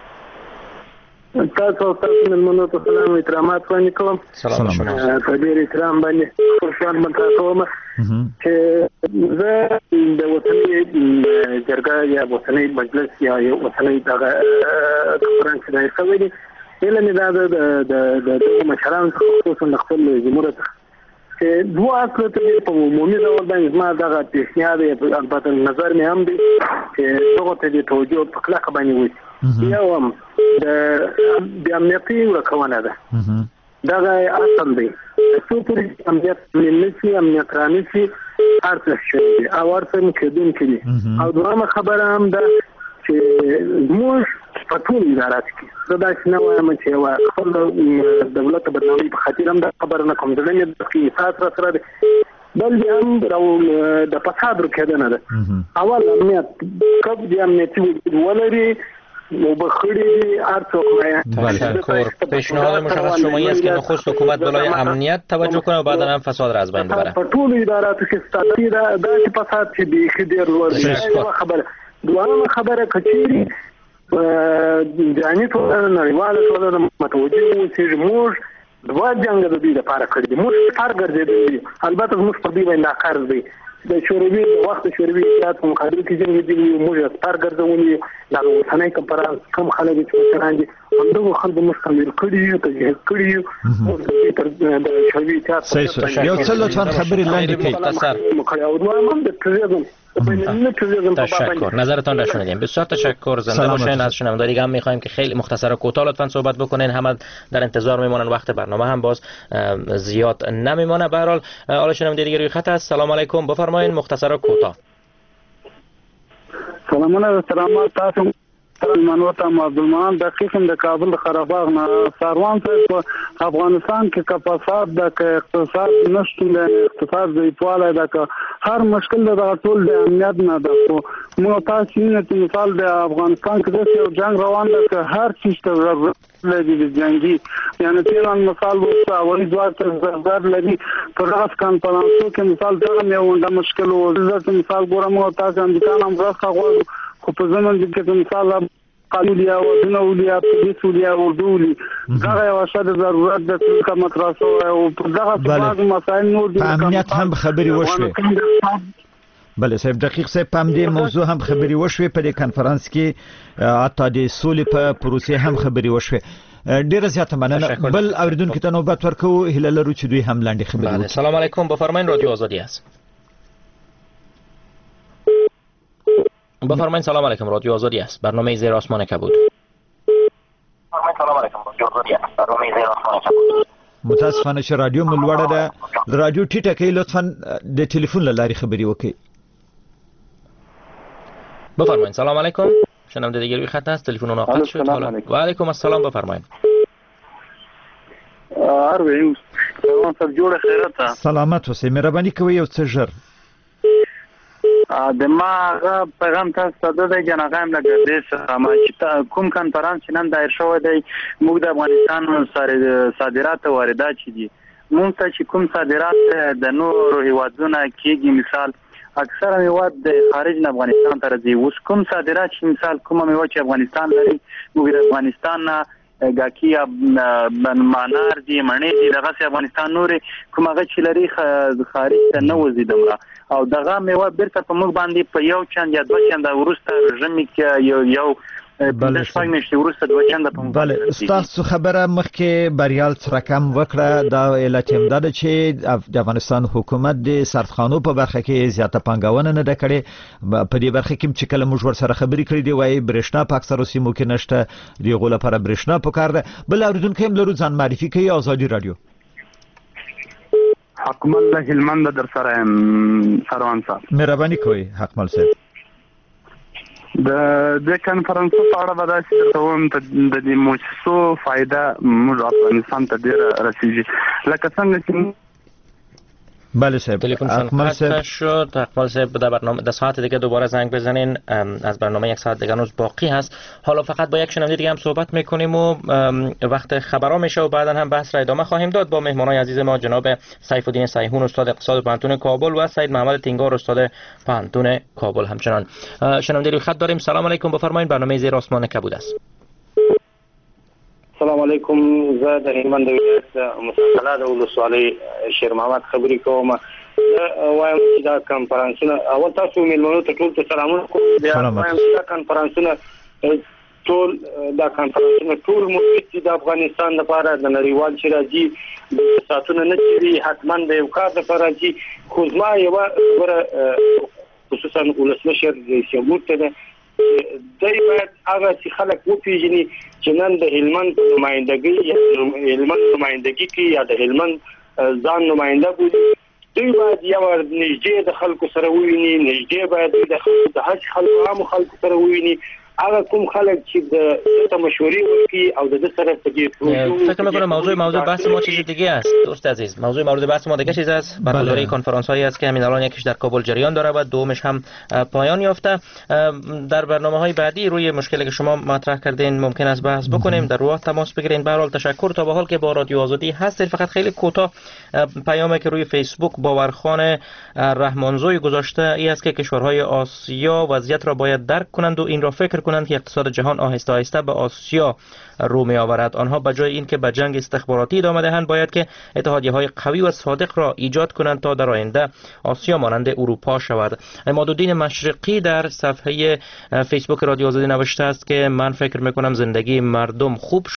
تاسو تاسو مېلمنو ته سلام او احترامات وړاندې کوم. سلام شونه. په ډېر احترام باندې خوشحال مننه کوم چې زه د وطني جرګه یا وطني مجلس یا یو وطني دغه کنفرانس د ایښوي اله نه دا د د مشرانو خصوصا د خپل جمهوریت چې دوه اصل ته په عمومي ډول باندې زما دغه پیشنهاد البته نظر مې هم دی چې دغه ته د توجه په کلکه باندې وي. یو هم د امنیتي ورکونه ده، دغه اصل دی. څو پورې امنیت ملي امنیت رانیسي ارڅ شي او ارڅ کېدون کړي. او دویمه خبره هم ده چې موږ په ټول ادارات کې دا چې نه وایم چې یو خپل دولت بدنامي په خاطر هم دا خبره نه کوم، دلته د احساس را سره بل هم د فساد رکېدنه ده. اول امنیت کب د امنیتي وجود ولري و بخیری تشکر. پیشنهاد مشخص شمایی است که نخست حکومت بلای امنیت توجه کنه و بعدا هم فساد را از بین ببره. په ټول اداراتو کې ستاسو دا چې فساد چې بیخي ډېر لوړ دی. خبره دوامه خبره کچيري ځاني ټولنه نړیواله ټولنه متوجه وو چې موږ دوا جنگ د دې لپاره کړی دی. موږ کار ګرځېدلی، البته موږ په دې باندې کار دی. د شوروي د وخت شوروي اتحاد په مقابل کې جنگ دی، موږ کار ګرځولي. دا اوسنۍ کنفرانس کوم خلک چې څنګه دي همدغه خلک موږ کومل کړی ته جهاد کړی موږ تر د شوروي اتحاد یو څه لطفا خبرې لاندې کړئ. مخکې او دوه هم د تریزم تشکر. نظرتان را شنیدیم. بسیار تشکر. زنده باشین. از شنوندگان دیگه هم میخوایم که خیلی مختصر و کوتاه لطفا صحبت بکنین. همه در انتظار میمونن، وقت برنامه هم باز زیاد نمیمونه. به هر حال حالا شنونده دیگه روی خط است. سلام علیکم، بفرمایید مختصر و کوتاه. سلامونه و سلامات تاسو منوته عبدالمان دقیقاً د کابل خراباغ نه سروان صاحب افغانستان کې کپاسات د اقتصاد نشټون د اقتصاد د ایپواله د هر مشکل د ټول د امنیت نه ده. مو تاسو نه مثال د افغانستان کې د یو جنگ روان ده چې هر څه ته ضرورت لري د جنگي، یعنی تیران مثال وو اولی ځواک ته ضرورت لري. پر راس کانفرنسو کې مثال دا یو د مشکل او د مثال ګورم او تاسو امریکا هم راځه غواړو خو په زمون کې مثال قانوني او دنولي پولیس ولیا اردولي دا یو شاده ضرورت د څه متراسو او دغه بعض مسائل نور دي. امنیت هم خبري وشوي. بله صاحب دقیق صاحب په دې موضوع هم خبري وشوي. په دې کنفرانس کې حتی د سولې په پروسې هم خبري وشوي. ډیره زیاته مننه. بل اوریدونکو ته نوبت ورکو. هله لرو چې دوی هم لاندې خبري وکړي. سلام علیکم، بفرمایئ. رادیو آزادی است. بفرمایید. سلام علیکم، رادیو آزادی است. برنامه زیر آسمان کبود. سلام علیکم، رادیو آزادی است. برنامه زیر آسمان کبود. متاسفانه چې رادیو ملوړه ده، رادیو ټیټه کوي. لطفا د ټلیفون له لارې خبري وکړئ. بفرمایید. سلام علیکم. شنونده دیگه روی خط هست. تلفن اون قطع شد. حالا و علیکم السلام، بفرمایید. اروی سلام صاحب جوړ خیرته. سلامت اوسئ. مهرباني کوئ یو څه ژر. د ما پیغام تاسو ته د جناغام لګیدې سره ما چې کوم کنفرانس نن دایر شوی دی، موږ د افغانستان سره صادرات او واردات چې دي موږ ته چې کوم صادرات د نورو هیوادونو کېږي، مثال اکثره میوه د خارج نه افغانستان ته راځي. اوس کوم صادرات چې مثال کومه میوه چې افغانستان لري موږ د افغانستان نه ګاکی مانار دي مڼې دي دغه افغانستان نور کومه چې لري خارج ته نه وځي دمره او دغه میوه بیرته په موږ باندې په یو چند یا دوه چند ورسته رژیم کې یو یو بل شپږ میاشتې ورسته دوه چند په موږ بله ستاسو خبره مخکې بریال څرکم وکړه. دا علت هم دا چې د افغانستان حکومت د سردخانو په برخه کې زیاته پانګونه نه ده کړې. په دې برخه کې چې کله موږ ورسره خبرې کړې دي وایي برېښنا په اکثرو سیمو کې نشته، د هغو لپاره برېښنا پکار ده. بل اورېدونکی هم لرو، ځان معرفي کوي. آزادي رادیو. حقمل هلمند در سره سروان صاحب مهرباني کوي حقمل صاحب د د کنفرانس په اړه به داسې درته وایم د دې مؤسسو فایده موږ افغانستان ته ډېره رسیږي لکه څنګه چې بله صاحب تلفنشون قطع شد. اقبال صاحب در برنامه در ساعت دیگه دوباره زنگ بزنین، از برنامه یک ساعت دیگه هنوز باقی هست. حالا فقط با یک شنونده دیگه هم صحبت میکنیم و وقت خبرها میشه و بعدا هم بحث را ادامه خواهیم داد با مهمانای عزیز ما جناب سیف الدین صیحون استاد اقتصاد پانتون کابل و سید محمد تینگار استاد پانتون کابل. همچنان شنونده روی خط داریم. سلام علیکم، بفرمایید. برنامه زیر آسمان کبود است. السلام علیکم، زه د هلمند ولایت مساقله د ولسوالۍ شیر محمد خبرې کوم. وایم چې دا کنفرانسونه اول تاسو میلمنو ته ټول ته سلامونه کوم. وایم چې دا کنفرانسونه ټول دا کنفرانسونه ټول مفید دي د افغانستان لپاره. د نړیوال چې راځي د ساتونه نه چي حتما د یو کار لپاره راځي. خو زما یوه خبره خصوصا ولسمشر رئیس جمهور ته ده، دوی باید هغه چې خلک وپېژني چې نن د هلمند په نمایندګۍ یا هلمند نمایندګي کې یا د هلمند ځان نماینده بولي، دوی باید یو نږدې د خلکو سره وویني، نږدې باید د خلکو د هڅې خلکو عامو خلکو سره وویني. هغه کوم خلک چې د ته مشورې ورکړي او د سره په دې فکر می‌کنم موضوع موضوع بحث ما چیز دیگه است. دوست عزیز، موضوع مورد بحث ما دیگه چیز است. برگزاری کنفرانس هایی است که همین الان یکیش در کابل جریان داره و دومش هم پایان یافته. در برنامه‌های بعدی روی مشکلی که شما مطرح کردین ممکن است بحث بکنیم، در روات تماس بگیرین. به هر حال تشکر تا به حال که با رادیو آزادی هستید. فقط خیلی کوتاه پیامی که روی فیسبوک باورخان رحمانزوی گذاشته ای است که کشورهای آسیا وضعیت را باید درک کنند و این را فکر کنند که اقتصاد جهان آهسته آهسته به آسیا رو می آورد. آنها به جای اینکه به جنگ استخباراتی ادامه دهند باید که اتحادیه‌های قوی و صادق را ایجاد کنند تا در آینده آسیا مانند اروپا شود. عمادالدین مشرقی در صفحه فیسبوک رادیو آزادی نوشته است که من فکر می‌کنم زندگی مردم خوب